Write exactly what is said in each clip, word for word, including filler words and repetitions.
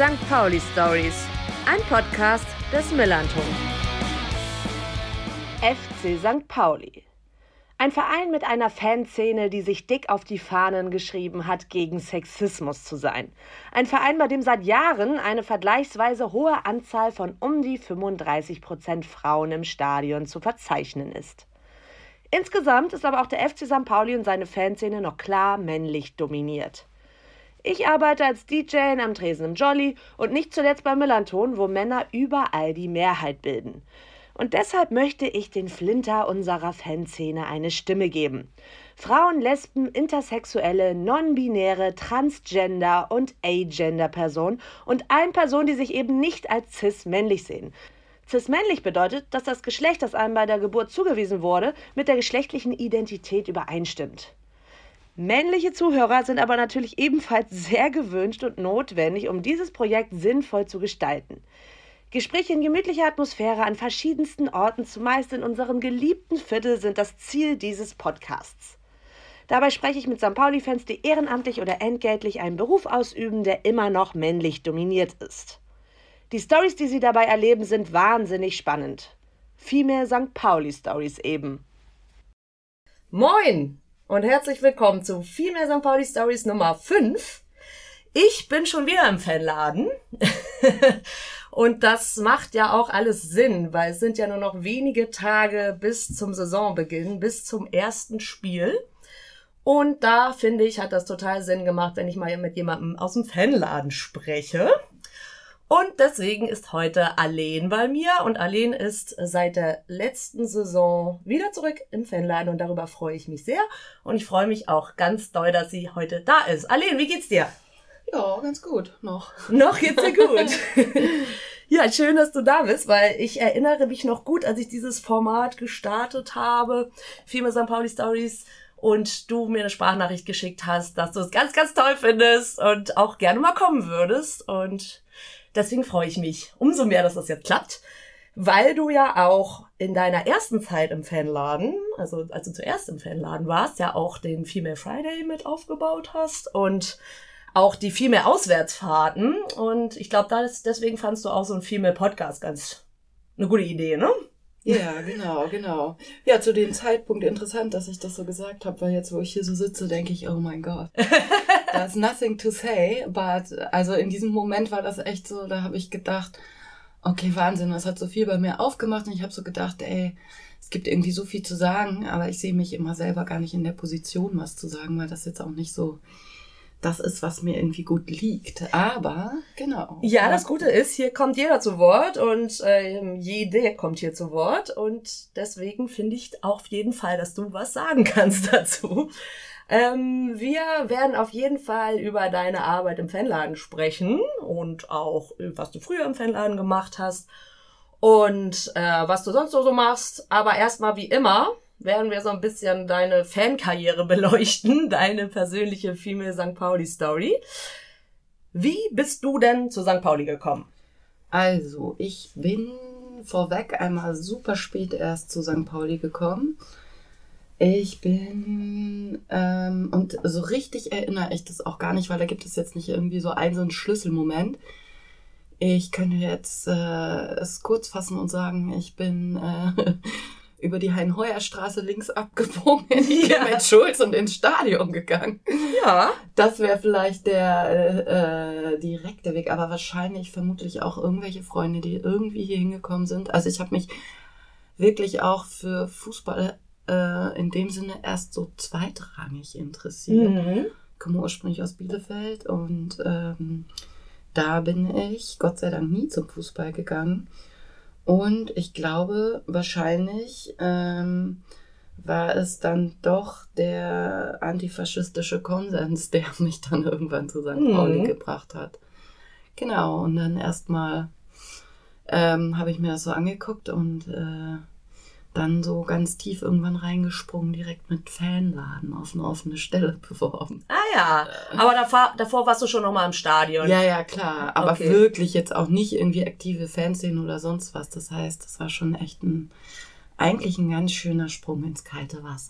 Sankt Pauli Stories, ein Podcast des Millanton. F C Sankt Pauli. Ein Verein mit einer Fanszene, die sich dick auf die Fahnen geschrieben hat, gegen Sexismus zu sein. Ein Verein, bei dem seit Jahren eine vergleichsweise hohe Anzahl von um die fünfunddreißig Prozent Frauen im Stadion zu verzeichnen ist. Insgesamt ist aber auch der F C Sankt Pauli und seine Fanszene noch klar männlich dominiert. Ich arbeite als D J am Tresen im Jolly und nicht zuletzt beim Millanton, wo Männer überall die Mehrheit bilden. Und deshalb möchte ich den Flinter unserer Fanszene eine Stimme geben. Frauen, Lesben, Intersexuelle, Non-Binäre, Transgender und Agender-Personen und allen Personen, die sich eben nicht als cis-männlich sehen. Cis-männlich bedeutet, dass das Geschlecht, das einem bei der Geburt zugewiesen wurde, mit der geschlechtlichen Identität übereinstimmt. Männliche Zuhörer sind aber natürlich ebenfalls sehr gewünscht und notwendig, um dieses Projekt sinnvoll zu gestalten. Gespräche in gemütlicher Atmosphäre an verschiedensten Orten, zumeist in unserem geliebten Viertel, sind das Ziel dieses Podcasts. Dabei spreche ich mit Sankt Pauli-Fans, die ehrenamtlich oder entgeltlich einen Beruf ausüben, der immer noch männlich dominiert ist. Die Storys, die sie dabei erleben, sind wahnsinnig spannend. Female Sankt Pauli-Stories eben. Moin und herzlich willkommen zu Female Sankt Pauli-Stories Nummer fünf. Ich bin schon wieder im Fanladen. Und das macht ja auch alles Sinn, weil es sind ja nur noch wenige Tage bis zum Saisonbeginn, bis zum ersten Spiel. Und da, finde ich, hat das total Sinn gemacht, wenn ich mal mit jemandem aus dem Fanladen spreche. Und deswegen ist heute Aleen bei mir. Und Aleen ist seit der letzten Saison wieder zurück im Fanladen. Und darüber freue ich mich sehr. Und ich freue mich auch ganz doll, dass sie heute da ist. Aleen, wie geht's dir? Ja, ganz gut, noch. Noch geht's dir gut. Ja, schön, dass du da bist, weil ich erinnere mich noch gut, als ich dieses Format gestartet habe, Female Sankt Pauli Stories, und du mir eine Sprachnachricht geschickt hast, dass du es ganz, ganz toll findest und auch gerne mal kommen würdest. Und deswegen freue ich mich umso mehr, dass das jetzt klappt, weil du ja auch in deiner ersten Zeit im Fanladen, also als du zuerst im Fanladen warst, ja auch den Female Friday mit aufgebaut hast und auch die Female-Auswärtsfahrten. Und ich glaube, deswegen fandst du auch so einen Female-Podcast ganz eine gute Idee, ne? Ja, genau, genau. Ja, zu dem Zeitpunkt interessant, dass ich das so gesagt habe, weil jetzt, wo ich hier so sitze, denke ich, oh mein Gott, there's nothing to say. But, also in diesem Moment war das echt so, da habe ich gedacht, okay, Wahnsinn, das hat so viel bei mir aufgemacht. Und ich habe so gedacht, ey, es gibt irgendwie so viel zu sagen, aber ich sehe mich immer selber gar nicht in der Position, was zu sagen, weil das jetzt auch nicht so das ist, was mir irgendwie gut liegt. Aber, genau. Ja, das Gute ist, hier kommt jeder zu Wort und äh, jede kommt hier zu Wort. Und deswegen finde ich auf jeden Fall, dass du was sagen kannst dazu. Ähm, wir werden auf jeden Fall über deine Arbeit im Fanladen sprechen und auch, was du früher im Fanladen gemacht hast und äh, was du sonst so, so machst. Aber erstmal wie immer werden wir so ein bisschen deine Fankarriere beleuchten, deine persönliche Female Sankt Pauli Story. Wie bist du denn zu Sankt Pauli gekommen? Also, ich bin vorweg einmal super spät erst zu Sankt Pauli gekommen. Ich bin, ähm, und so richtig erinnere ich das auch gar nicht, weil da gibt es jetzt nicht irgendwie so einen, so einen Schlüsselmoment. Ich könnte jetzt äh, es kurz fassen und sagen, ich bin äh, über die Hein-Heuer-Straße links abgebogen in die ja. mit Schulz und ins Stadion gegangen. Ja. Das wäre vielleicht der äh, direkte Weg, aber wahrscheinlich vermutlich auch irgendwelche Freunde, die irgendwie hier hingekommen sind. Also ich habe mich wirklich auch für Fußball äh, in dem Sinne erst so zweitrangig interessiert. Mhm. Ich komme ursprünglich aus Bielefeld und ähm, da bin ich Gott sei Dank nie zum Fußball gegangen. Und ich glaube, wahrscheinlich ähm, war es dann doch der antifaschistische Konsens, der mich dann irgendwann zu Sankt Pauli mhm. gebracht hat. Genau, und dann erstmal ähm, habe ich mir das so angeguckt und äh, dann so ganz tief irgendwann reingesprungen, direkt mit Fanladen auf eine offene Stelle beworben. Ah ja, aber davor, davor warst du schon noch mal im Stadion. Ja, ja, klar, aber okay. wirklich jetzt auch nicht irgendwie aktive Fanszene oder sonst was. Das heißt, das war schon echt ein, eigentlich ein ganz schöner Sprung ins kalte Wasser.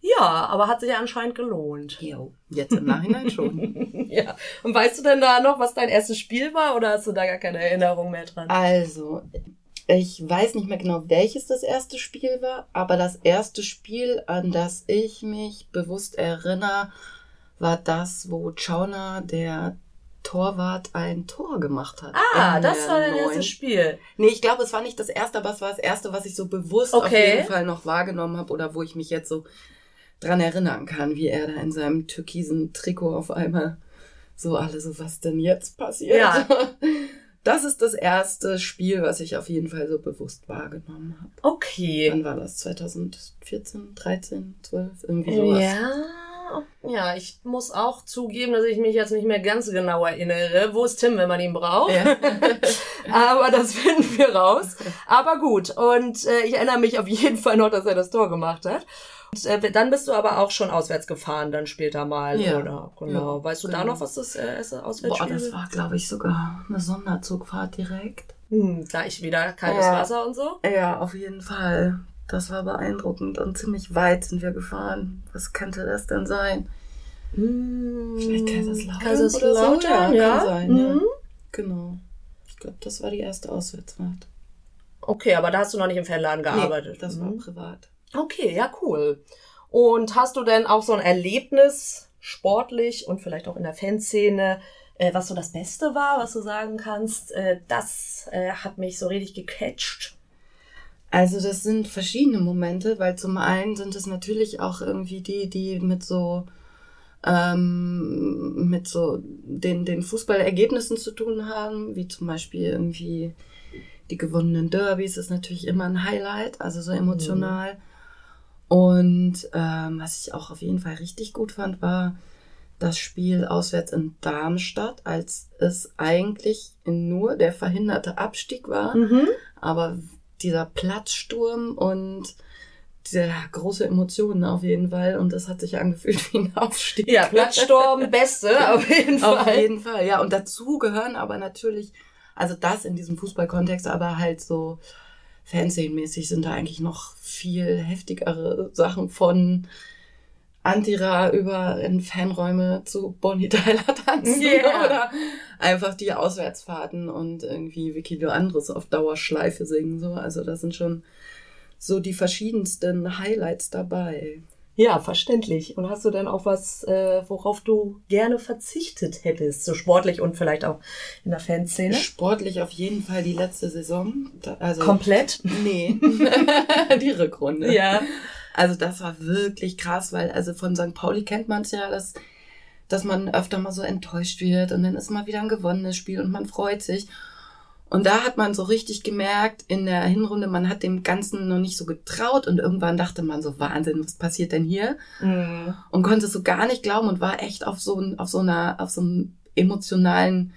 Ja, aber hat sich ja anscheinend gelohnt. Jo, jetzt im Nachhinein schon. Ja. Und weißt du denn da noch, was dein erstes Spiel war oder hast du da gar keine Erinnerung mehr dran? Also, ich weiß nicht mehr genau, welches das erste Spiel war, aber das erste Spiel, an das ich mich bewusst erinnere, war das, wo Czauner, der Torwart, ein Tor gemacht hat. Ah, das war dein erstes Spiel. Nee, ich glaube, es war nicht das erste, aber es war das erste, was ich so bewusst okay. auf jeden Fall noch wahrgenommen habe oder wo ich mich jetzt so dran erinnern kann, wie er da in seinem türkisen Trikot auf einmal so alle so, was denn jetzt passiert? Ja. Das ist das erste Spiel, was ich auf jeden Fall so bewusst wahrgenommen habe. Okay. Wann war das? zwanzig vierzehn, dreizehn, zwölf? Irgendwie sowas. Ja. Ja, ich muss auch zugeben, dass ich mich jetzt nicht mehr ganz genau erinnere. Wo ist Tim, wenn man ihn braucht? Ja. Aber das finden wir raus. Aber gut, und äh, ich erinnere mich auf jeden Fall noch, dass er das Tor gemacht hat. Und, äh, dann bist du aber auch schon auswärts gefahren, dann später mal, ja. oder? Genau. Ja, weißt du genau. da noch, was das äh, erste Auswärtsspiel war? Boah, das war, glaube ich, sogar eine Sonderzugfahrt direkt. Hm, gleich wieder kaltes ja. Wasser und so? Ja, auf jeden Fall. Das war beeindruckend und ziemlich weit sind wir gefahren. Was könnte das denn sein? Mmh, Vielleicht Kaiserslautern, Kaiserslautern oder so? Ja, ja. Kann sein, mhm. ja. Genau. Ich glaube, das war die erste Auswärtsfahrt. Okay, aber da hast du noch nicht im Fanladen gearbeitet? Nee, das mhm. war privat. Okay, ja, cool. Und hast du denn auch so ein Erlebnis, sportlich und vielleicht auch in der Fanszene, äh, was so das Beste war, was du sagen kannst, äh, das äh, hat mich so richtig gecatcht? Also das sind verschiedene Momente, weil zum einen sind es natürlich auch irgendwie die, die mit so ähm, mit so den, den Fußballergebnissen zu tun haben, wie zum Beispiel irgendwie die gewonnenen Derbys ist natürlich immer ein Highlight, also so emotional. Mhm. Und ähm, was ich auch auf jeden Fall richtig gut fand, war das Spiel auswärts in Darmstadt, als es eigentlich nur der verhinderte Abstieg war, mhm. aber dieser Platzsturm und diese große Emotionen auf jeden Fall. Und das hat sich angefühlt wie ein Aufstieg. Ja, Platzsturm, Beste, auf jeden Fall. Auf jeden Fall, ja. Und dazu gehören aber natürlich, also das in diesem Fußballkontext, aber halt so Fernsehmäßig sind da eigentlich noch viel heftigere Sachen von Antira über in Fanräume zu Bonnie Tyler tanzen yeah. oder einfach die Auswärtsfahrten und irgendwie Vicky Leandros auf Dauerschleife singen. So. Also das sind schon so die verschiedensten Highlights dabei. Ja, verständlich. Und hast du denn auch was, äh, worauf du gerne verzichtet hättest, so sportlich und vielleicht auch in der Fanszene? Sportlich auf jeden Fall die letzte Saison. Also, komplett? Nee, die Rückrunde. Ja. Also das war wirklich krass, weil also von Sankt Pauli kennt man es ja, dass, dass man öfter mal so enttäuscht wird und dann ist mal wieder ein gewonnenes Spiel und man freut sich. Und da hat man so richtig gemerkt, in der Hinrunde, man hat dem Ganzen noch nicht so getraut und irgendwann dachte man so, Wahnsinn, was passiert denn hier? Mhm. Und konnte es so gar nicht glauben und war echt auf so, auf so einer, auf so einem emotionalen,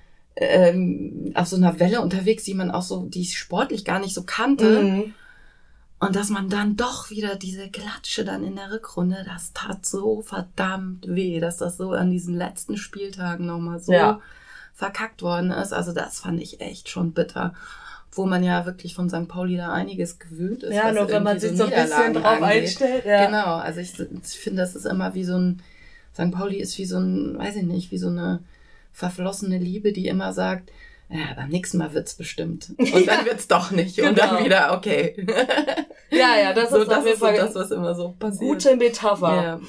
ähm, auf so einer Welle unterwegs, die man auch so, die ich sportlich gar nicht so kannte. Mhm. Und dass man dann doch wieder diese Klatsche dann in der Rückrunde, das tat so verdammt weh, dass das so an diesen letzten Spieltagen nochmal so ja. verkackt worden ist. Also das fand ich echt schon bitter. Wo man ja wirklich von Sankt Pauli da einiges gewöhnt ist. Ja, nur wenn man sich so ein bisschen drauf angeht. einstellt. Ja. Genau, also ich, ich finde, das ist immer wie so ein, Sankt Pauli ist wie so ein, weiß ich nicht, wie so eine verflossene Liebe, die immer sagt, ja, beim nächsten Mal wird's bestimmt. Und ja. dann wird's doch nicht. Genau. Und dann wieder, okay. Ja, ja, das so, ist das auf jeden ist Fall so das, was immer so passiert. Gute Metapher. Ja.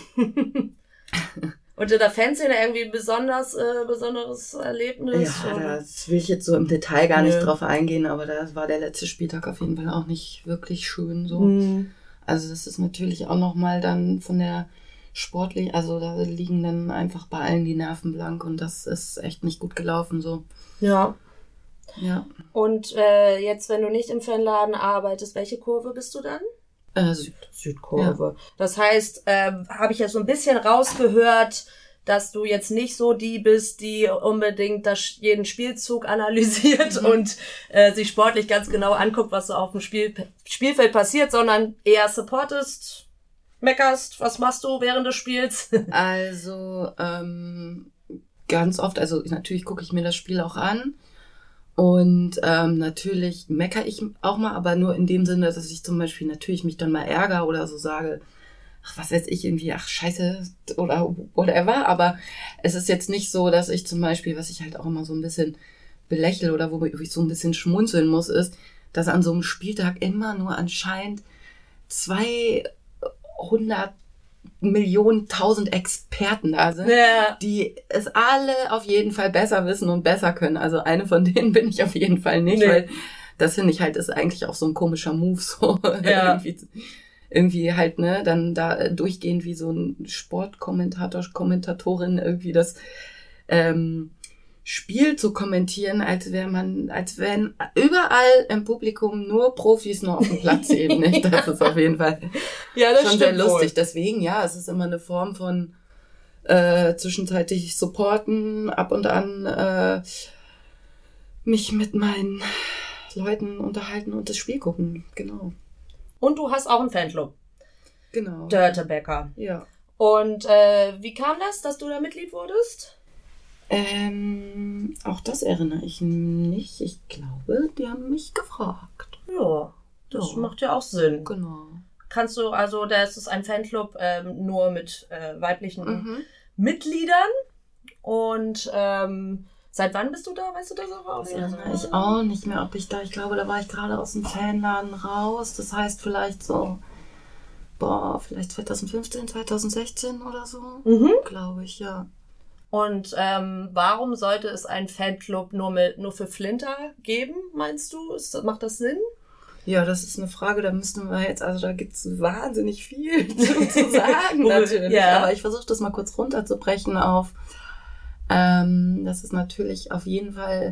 Und in der Fanszene irgendwie ein besonders, äh, besonderes Erlebnis? Ja, oder? Das will ich jetzt so im Detail gar nicht ja. drauf eingehen, aber da war der letzte Spieltag auf jeden Fall auch nicht wirklich schön so. Mhm. Also das ist natürlich auch nochmal dann von der sportlich, also da liegen dann einfach bei allen die Nerven blank und das ist echt nicht gut gelaufen so. Ja. Ja. Und äh, jetzt, wenn du nicht im Fanladen arbeitest, welche Kurve bist du dann? Äh, Süd. Südkurve. Ja. Das heißt, äh, habe ich jetzt so ein bisschen rausgehört, dass du jetzt nicht so die bist, die unbedingt das, jeden Spielzug analysiert mhm. und äh, sich sportlich ganz genau anguckt, was so auf dem Spiel, Spielfeld passiert, sondern eher supportest, meckerst, was machst du während des Spiels? Also ähm, ganz oft, also natürlich gucke ich mir das Spiel auch an. Und ähm, natürlich meckere ich auch mal, aber nur in dem Sinne, dass ich zum Beispiel natürlich mich dann mal ärgere oder so sage, ach, was weiß ich, irgendwie, ach, scheiße oder whatever. Aber es ist jetzt nicht so, dass ich zum Beispiel, was ich halt auch immer so ein bisschen belächle oder wo ich so ein bisschen schmunzeln muss, ist, dass an so einem Spieltag immer nur anscheinend zweihundert Millionen, tausend Experten da sind, ja. die es alle auf jeden Fall besser wissen und besser können. Also eine von denen bin ich auf jeden Fall nicht, nee. Weil das finde ich halt, ist eigentlich auch so ein komischer Move, so ja. irgendwie, irgendwie halt, ne, dann da durchgehend wie so ein Sportkommentator, Kommentatorin irgendwie das ähm, Spiel zu kommentieren, als wäre man, als wären überall im Publikum nur Profis nur auf dem Platz eben nicht. Das ist auf jeden Fall ja, das schon sehr lustig. Wohl. Deswegen, ja, es ist immer eine Form von äh, zwischenzeitlich supporten, ab und an äh, mich mit meinen Leuten unterhalten und das Spiel gucken, genau. Und du hast auch einen Fanclub. Genau. Dörte-Becker. Ja. Und äh, wie kam das, dass du da Mitglied wurdest? Ähm, auch das erinnere ich nicht. Ich glaube, die haben mich gefragt. Ja, das ja. macht ja auch Sinn. Genau. Kannst du, also das ist ein Fanclub ähm, nur mit äh, weiblichen mhm. Mitgliedern. Und ähm, seit wann bist du da? Weißt du das auch? Das erinnere ich auch nicht mehr, ob ich da, ich glaube, da war ich gerade aus dem Fanladen raus. Das heißt vielleicht so, boah, vielleicht zwanzig fünfzehn, zwanzig sechzehn oder so. Mhm. Glaube ich, ja. Und ähm, warum sollte es einen Fanclub nur mit nur für Flinter geben, meinst du? Ist, macht das Sinn? Ja, das ist eine Frage, da müssten wir jetzt, also da gibt's wahnsinnig viel zu, zu sagen natürlich. Ja. Aber ich versuche das mal kurz runterzubrechen auf, ähm, das ist natürlich auf jeden Fall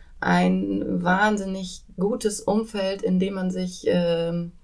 ein wahnsinnig gutes Umfeld, in dem man sich ähm,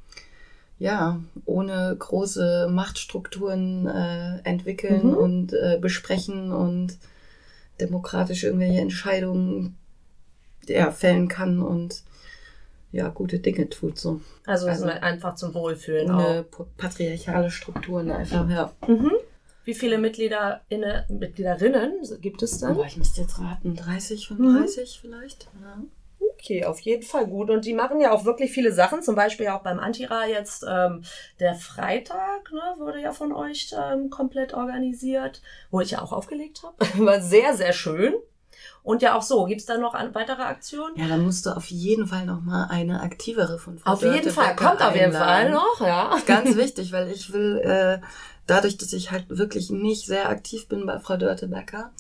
ja, ohne große Machtstrukturen äh, entwickeln mhm. und äh, besprechen und demokratisch irgendwelche Entscheidungen ja, fällen kann und ja, gute Dinge tut so. Also, also einfach zum Wohlfühlen ohne auch. patriarchale Strukturen einfach, ja. Mhm. Wie viele Mitglieder inne, Mitgliederinnen gibt es dann? Oh, ich müsste jetzt raten, dreißig, fünfunddreißig mhm. vielleicht, ja. Okay, auf jeden Fall gut. Und die machen ja auch wirklich viele Sachen, zum Beispiel auch beim Antira jetzt ähm, der Freitag, ne, wurde ja von euch ähm, komplett organisiert, wo ich ja auch aufgelegt habe. War sehr, sehr schön. Und ja auch so, gibt's da noch an, weitere Aktionen? Ja, dann musst du auf jeden Fall noch mal eine aktivere von Frau Auf jeden Fall, kommt auf jeden Fall noch, ja. Ganz wichtig, weil ich will, äh, dadurch, dass ich halt wirklich nicht sehr aktiv bin bei Frau Dörte-Becker,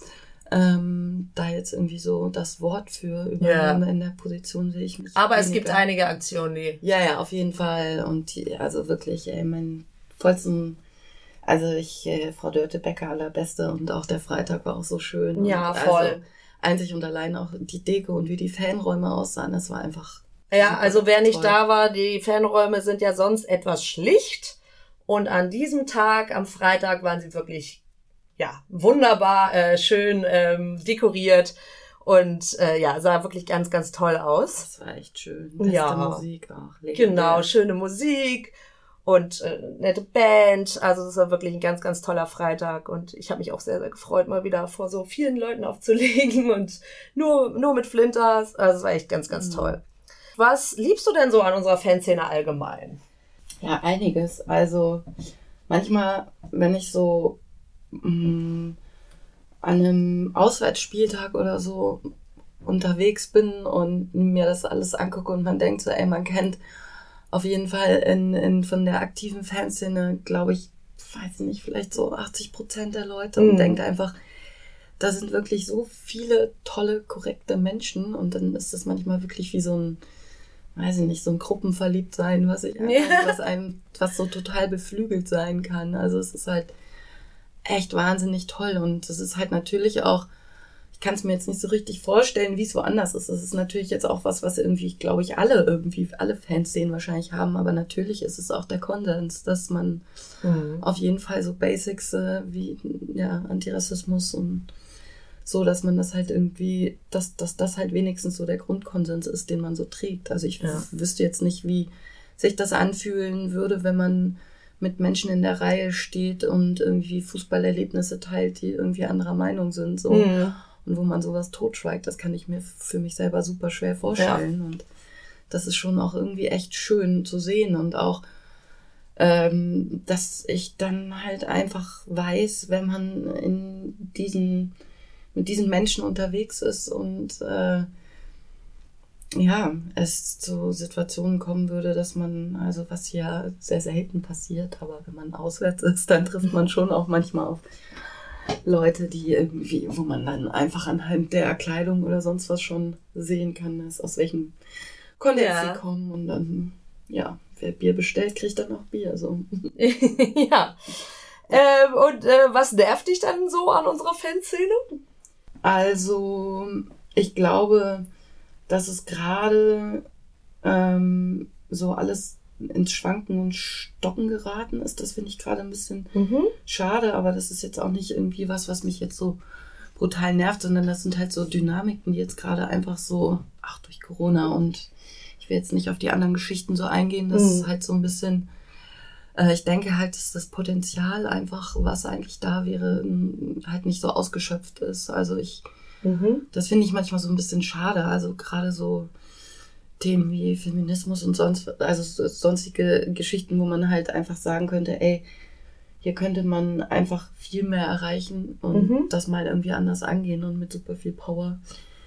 Ähm, da jetzt irgendwie so das Wort für übernehmen yeah. in der Position sehe ich mich. Aber weniger. Es gibt einige Aktionen, die... Ja, ja, auf jeden Fall. Und die, also wirklich, ey, mein vollsten, also ich, äh, Frau Dörte-Becker allerbeste und auch der Freitag war auch so schön. Ja, und voll. Also, einzig und allein auch die Deko und wie die Fanräume aussahen, das war einfach... Ja, also wer nicht toll. Da war, die Fanräume sind ja sonst etwas schlicht und an diesem Tag, am Freitag, waren sie wirklich... Ja, wunderbar, äh, schön ähm, dekoriert und äh, ja, sah wirklich ganz, ganz toll aus. Das war echt schön. Beste ja. Musik auch. Legendär. Genau, schöne Musik und äh, nette Band. Also es war wirklich ein ganz, ganz toller Freitag und ich habe mich auch sehr, sehr gefreut, mal wieder vor so vielen Leuten aufzulegen und nur nur mit Flinters. Also es war echt ganz, ganz mhm. toll. Was liebst du denn so an unserer Fanszene allgemein? Ja, einiges. Also manchmal, wenn ich so an einem Auswärtsspieltag oder so unterwegs bin und mir das alles angucke und man denkt so, ey, man kennt auf jeden Fall in, in von der aktiven Fanszene, glaube ich, weiß nicht, vielleicht so achtzig Prozent der Leute mhm. und denkt einfach, da sind wirklich so viele tolle, korrekte Menschen und dann ist das manchmal wirklich wie so ein, weiß ich nicht, so ein Gruppenverliebtsein, was ich einfach, was einem, was so total beflügelt sein kann. Also es ist halt echt wahnsinnig toll und das ist halt natürlich auch, ich kann es mir jetzt nicht so richtig vorstellen, wie es woanders ist. Das ist natürlich jetzt auch was, was irgendwie, glaube ich, alle irgendwie, alle Fanszenen wahrscheinlich haben, aber natürlich ist es auch der Konsens, dass man mhm. auf jeden Fall so Basics äh, wie ja Antirassismus und so, dass man das halt irgendwie, dass, dass das halt wenigstens so der Grundkonsens ist, den man so trägt. Also ich ja. wüsste jetzt nicht, wie sich das anfühlen würde, wenn man mit Menschen in der Reihe steht und irgendwie Fußballerlebnisse teilt, die irgendwie anderer Meinung sind, so. Mhm. Und wo man sowas totschweigt, das kann ich mir für mich selber super schwer vorstellen. Ja. Und das ist schon auch irgendwie echt schön zu sehen und auch ähm, dass ich dann halt einfach weiß, wenn man in diesen, mit diesen Menschen unterwegs ist und äh, ja, es zu Situationen kommen würde, dass man, also was ja sehr selten passiert, aber wenn man auswärts ist, dann trifft man schon auch manchmal auf Leute, die irgendwie, wo man dann einfach anhand der Kleidung oder sonst was schon sehen kann, dass aus welchem Kontext Ja. sie kommen. Und dann, ja, wer Bier bestellt, kriegt dann auch Bier. So. Ja. Ähm, und äh, was nervt dich dann so an unserer Fanszene? Also, ich glaube, dass es gerade ähm, so alles ins Schwanken und Stocken geraten ist. Das finde ich gerade ein bisschen Mhm. schade, aber das ist jetzt auch nicht irgendwie was, was mich jetzt so brutal nervt, sondern das sind halt so Dynamiken, die jetzt gerade einfach so, ach, durch Corona und ich will jetzt nicht auf die anderen Geschichten so eingehen, das Mhm. ist halt so ein bisschen, äh, ich denke halt, dass das Potenzial einfach, was eigentlich da wäre, n- halt nicht so ausgeschöpft ist. Also ich Mhm. Das finde ich manchmal so ein bisschen schade. Also gerade so Themen wie Feminismus und sonst, also so- sonstige Geschichten, wo man halt einfach sagen könnte, ey, hier könnte man einfach viel mehr erreichen und Mhm. das mal irgendwie anders angehen und mit super viel Power.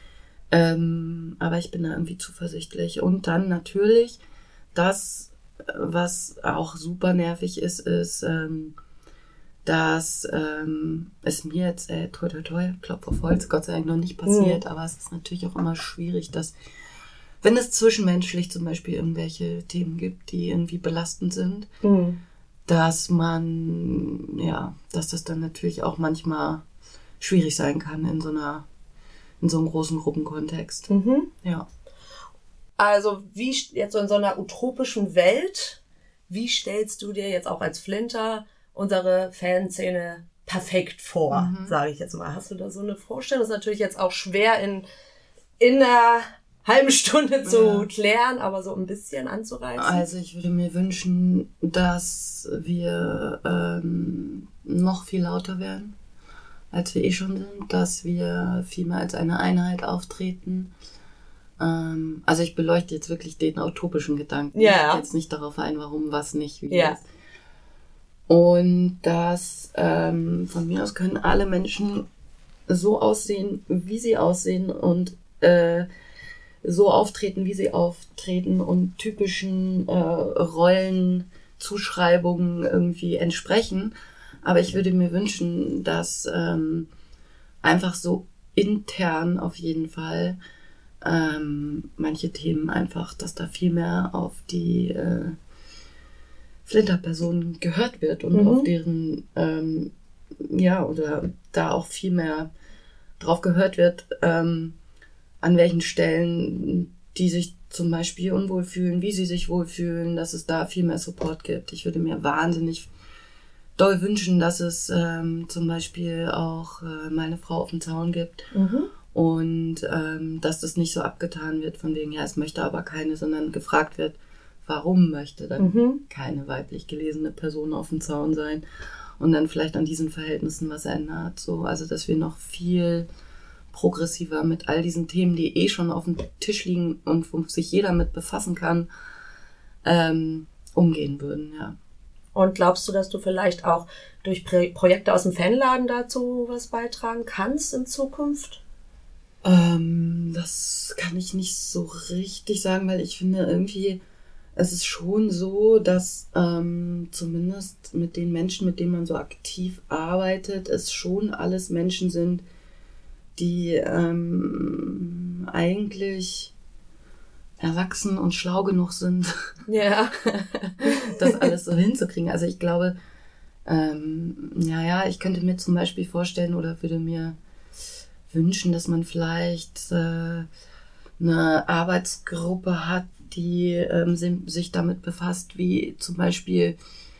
Ähm, aber ich bin da irgendwie zuversichtlich. Und dann natürlich das, was auch super nervig ist, ist, ähm, dass ähm, es mir jetzt, äh, toi toi toi, Klopf auf Holz, Gott sei Dank noch nicht passiert, aber es ist natürlich auch immer schwierig, dass, wenn es zwischenmenschlich zum Beispiel irgendwelche Themen gibt, die irgendwie belastend sind, Mhm. dass man, ja, dass das dann natürlich auch manchmal schwierig sein kann in so einer, in so einem großen Gruppenkontext. Mhm. Ja. Also wie st- jetzt so in so einer utopischen Welt, wie stellst du dir jetzt auch als Flinter unsere Fanszene perfekt vor, Mhm. sage ich jetzt mal. Hast du da so eine Vorstellung? Das ist natürlich jetzt auch schwer in, in einer halben Stunde zu Ja. klären, aber so ein bisschen anzureißen. Also ich würde mir wünschen, dass wir ähm, noch viel lauter werden, als wir eh schon sind, dass wir viel mehr als eine Einheit auftreten. Ähm, also ich beleuchte jetzt wirklich den utopischen Gedanken. Ja. Ich gehe jetzt nicht darauf ein, warum, was nicht, wie Ja. es. Und dass ähm, von mir aus können alle Menschen so aussehen, wie sie aussehen und äh, so auftreten, wie sie auftreten und typischen äh, Rollenzuschreibungen irgendwie entsprechen. Aber ich würde mir wünschen, dass ähm, einfach so intern auf jeden Fall ähm, manche Themen einfach, dass da viel mehr auf die äh, Flinterpersonen gehört wird und Mhm. auf deren, ähm, ja, oder da auch viel mehr drauf gehört wird, ähm, an welchen Stellen die sich zum Beispiel unwohl fühlen, wie sie sich wohlfühlen, dass es da viel mehr Support gibt. Ich würde mir wahnsinnig doll wünschen, dass es ähm, zum Beispiel auch äh, mal eine Frau auf dem Zaun gibt Mhm. und ähm, dass das nicht so abgetan wird von wegen, ja, es möchte aber keine, sondern gefragt wird, warum möchte dann Mhm. keine weiblich gelesene Person auf dem Zaun sein und dann vielleicht an diesen Verhältnissen was ändert. So, also dass wir noch viel progressiver mit all diesen Themen, die eh schon auf dem Tisch liegen und wo sich jeder mit befassen kann, ähm, umgehen würden, ja. Und glaubst du, dass du vielleicht auch durch Pro- Projekte aus dem Fanladen dazu was beitragen kannst in Zukunft? Ähm, das kann ich nicht so richtig sagen, weil ich finde irgendwie, es ist schon so, dass ähm, zumindest mit den Menschen, mit denen man so aktiv arbeitet, es schon alles Menschen sind, die ähm, eigentlich erwachsen und schlau genug sind, Ja. das alles so hinzukriegen. Also ich glaube, ähm, ja, ja, ich könnte mir zum Beispiel vorstellen oder würde mir wünschen, dass man vielleicht äh, eine Arbeitsgruppe hat, die ähm, si- sich damit befasst, wie zum Beispiel,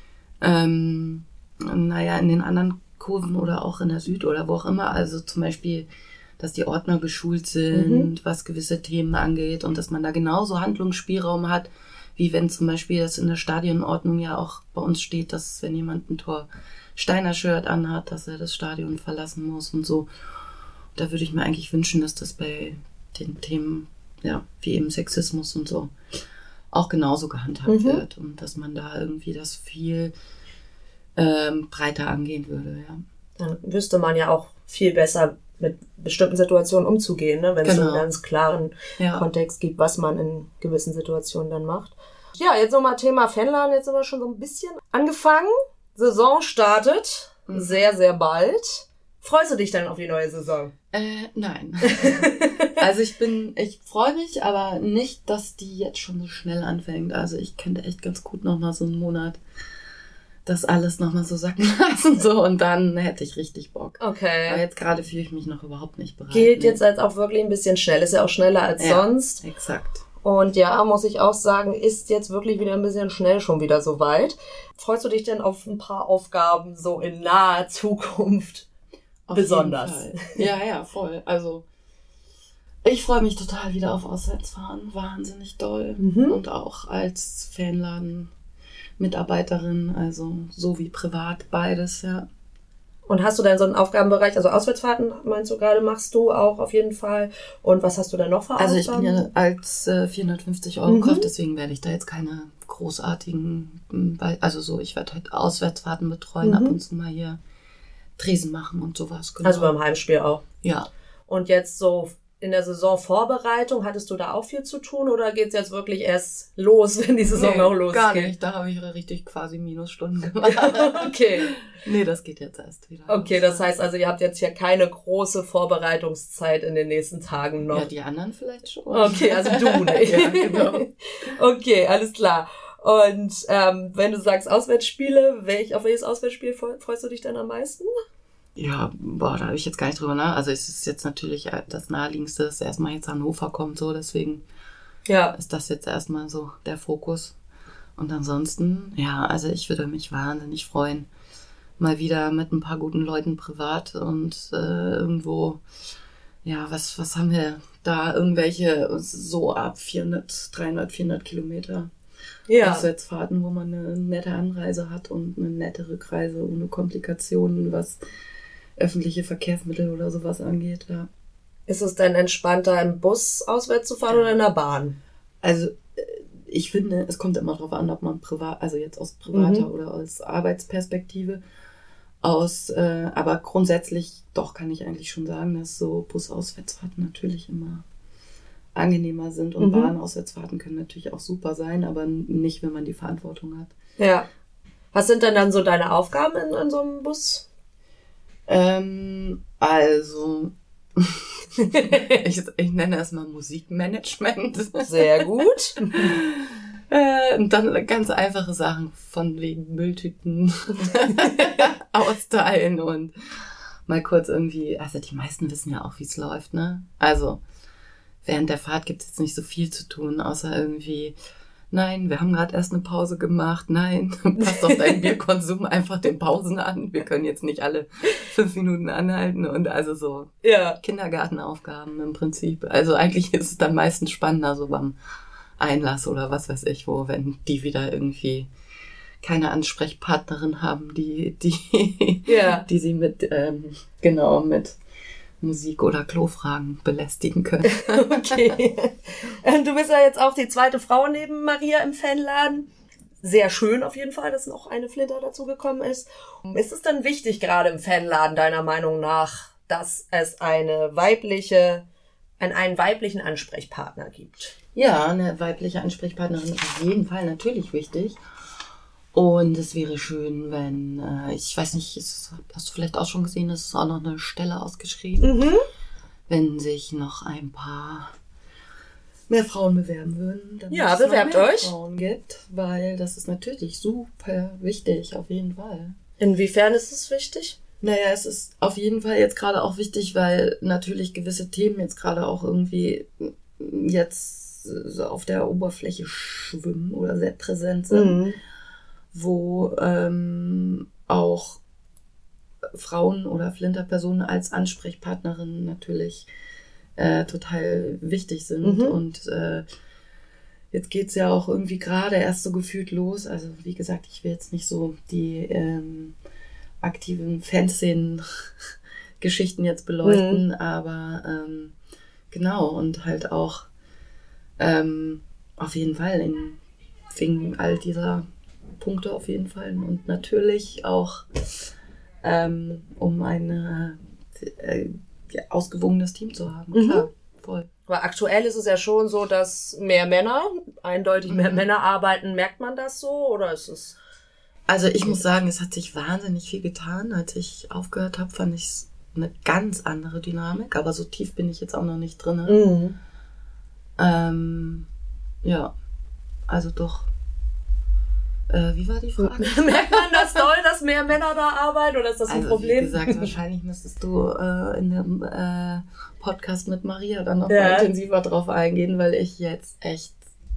ähm, naja, in den anderen Kurven oder auch in der Süd oder wo auch immer, also zum Beispiel, dass die Ordner geschult sind, Mhm. was gewisse Themen angeht und dass man da genauso Handlungsspielraum hat, wie wenn zum Beispiel das in der Stadionordnung ja auch bei uns steht, dass wenn jemand ein Tor Steiner Shirt anhat, dass er das Stadion verlassen muss und so. Da würde ich mir eigentlich wünschen, dass das bei den Themen, ja, wie eben Sexismus und so, auch genauso gehandhabt mhm. wird und dass man da irgendwie das viel ähm, breiter angehen würde, ja. Dann wüsste man ja auch viel besser mit bestimmten Situationen umzugehen, ne? Wenn genau. es so einen ganz klaren ja. Kontext gibt, was man in gewissen Situationen dann macht. Ja, jetzt nochmal Thema Fanladen, jetzt sind wir schon so ein bisschen angefangen. Saison startet, mhm. sehr, sehr bald. Freust du dich dann auf die neue Saison? Äh, nein. Also ich bin, ich freue mich, aber nicht, dass die jetzt schon so schnell anfängt. Also ich könnte echt ganz gut nochmal so einen Monat das alles nochmal so sacken lassen, so, und dann hätte ich richtig Bock. Okay. Aber jetzt gerade fühle ich mich noch überhaupt nicht bereit. Geht nee. jetzt als auch wirklich ein bisschen schnell, ist ja auch schneller als ja, sonst. Exakt. Und ja, muss ich auch sagen, ist jetzt wirklich wieder ein bisschen schnell schon wieder so weit. Freust du dich denn auf ein paar Aufgaben so in naher Zukunft? Auf besonders. Jeden Fall. Ja, ja, voll. Also ich freue mich total wieder auf Auswärtsfahren. Wahnsinnig doll. Mhm. Und auch als Fanladen-Mitarbeiterin, also so wie privat, beides, ja. Und hast du denn so einen Aufgabenbereich, also Auswärtsfahrten, meinst du gerade, machst du auch auf jeden Fall. Und was hast du denn noch für Also Aufgaben? ich bin ja als äh, vierhundertfünfzig Euro Kraft, mhm. deswegen werde ich da jetzt keine großartigen, also so, ich werde halt Auswärtsfahrten betreuen, mhm. ab und zu mal hier Tresen machen und sowas. Genau. Also beim Heimspiel auch? Ja. Und jetzt so in der Saisonvorbereitung, hattest du da auch viel zu tun oder geht's jetzt wirklich erst los, wenn die Saison nee, auch losgeht? Gar nicht, da habe ich richtig quasi Minusstunden gemacht. Okay. Nee, das geht jetzt erst wieder. Okay, das heißt also, ihr habt jetzt hier keine große Vorbereitungszeit in den nächsten Tagen noch. Ja, die anderen vielleicht schon. Okay, also du nicht. Ja, genau. Okay, alles klar. Und ähm, wenn du sagst Auswärtsspiele, welch, auf welches Auswärtsspiel freust du dich dann am meisten? Ja, boah, da habe ich jetzt gar nicht drüber nach. Also es ist jetzt natürlich das Naheliegendste, dass erstmal jetzt Hannover kommt, so, deswegen ja. ist das jetzt erstmal so der Fokus. Und ansonsten, ja, also ich würde mich wahnsinnig freuen, mal wieder mit ein paar guten Leuten privat und äh, irgendwo, ja, was, was haben wir da, irgendwelche so ab vierhundert, dreihundert, vierhundert Kilometer ja. Auswärtsfahrten, wo man eine nette Anreise hat und eine nette Rückreise ohne Komplikationen, was öffentliche Verkehrsmittel oder sowas angeht, ja. Ist es denn entspannter, im Bus auswärts zu fahren ja. oder in der Bahn? Also ich finde, es kommt immer darauf an, ob man privat, also jetzt aus privater mhm. oder aus Arbeitsperspektive aus, äh, aber grundsätzlich doch kann ich eigentlich schon sagen, dass so Busauswärtsfahrten natürlich immer angenehmer sind und mhm. Bahnauswärtsfahrten können natürlich auch super sein, aber nicht, wenn man die Verantwortung hat. Ja. Was sind denn dann so deine Aufgaben in, in so einem Bus? Ähm, also, ich, ich nenne es mal Musikmanagement. Sehr gut. äh, und dann ganz einfache Sachen von wegen Mülltüten austeilen und mal kurz irgendwie, also die meisten wissen ja auch, wie es läuft, ne? Also, während der Fahrt gibt es jetzt nicht so viel zu tun, außer irgendwie, nein, wir haben gerade erst eine Pause gemacht, nein, pass doch deinen Bierkonsum einfach den Pausen an, wir können jetzt nicht alle fünf Minuten anhalten und also so ja. Kindergartenaufgaben im Prinzip. Also eigentlich ist es dann meistens spannender so beim Einlass oder was weiß ich wo, wenn die wieder irgendwie keine Ansprechpartnerin haben, die die, ja. die sie mit, ähm, genau, mit Musik oder Klofragen belästigen können. Okay. Du bist ja jetzt auch die zweite Frau neben Maria im Fanladen. Sehr schön auf jeden Fall, dass noch eine Flinter dazugekommen ist. Ist es denn wichtig, gerade im Fanladen deiner Meinung nach, dass es eine weibliche, einen, einen weiblichen Ansprechpartner gibt? Ja, eine weibliche Ansprechpartnerin ist auf jeden Fall natürlich wichtig. Und es wäre schön, wenn, äh, ich weiß nicht, ist, hast du vielleicht auch schon gesehen, es ist auch noch eine Stelle ausgeschrieben, mhm. wenn sich noch ein paar mehr Frauen bewerben würden. Damit ja, es bewerbt noch mehr euch. Frauen gibt, weil das ist natürlich super wichtig, auf jeden Fall. Inwiefern ist es wichtig? Naja, es ist auf jeden Fall jetzt gerade auch wichtig, weil natürlich gewisse Themen jetzt gerade auch irgendwie jetzt so auf der Oberfläche schwimmen oder sehr präsent sind. Mhm. wo ähm, auch Frauen oder Flinterpersonen als Ansprechpartnerin natürlich äh, total wichtig sind. Mhm. Und äh, jetzt geht's ja auch irgendwie gerade erst so gefühlt los. Also wie gesagt, ich will jetzt nicht so die ähm, aktiven Fanszenen-Geschichten jetzt beleuchten, mhm. aber ähm, genau, und halt auch ähm, auf jeden Fall in wegen all dieser Punkte auf jeden Fall. Und natürlich auch ähm, um ein äh, ausgewogenes Team zu haben. Mhm. Klar, voll. Aber aktuell ist es ja schon so, dass mehr Männer, eindeutig mehr mhm. Männer arbeiten. Merkt man das so oder ist es... Also ich muss sagen, es hat sich wahnsinnig viel getan. Als ich aufgehört habe, fand ich es eine ganz andere Dynamik. Aber so tief bin ich jetzt auch noch nicht drin. Mhm. Ähm, ja, also doch. Äh, wie war die Frage? Merkt man das doll, dass mehr Männer da arbeiten oder ist das ein also, Problem? Wie gesagt, wahrscheinlich müsstest du äh, in dem äh, Podcast mit Maria dann noch ja. mal intensiver drauf eingehen, weil ich jetzt echt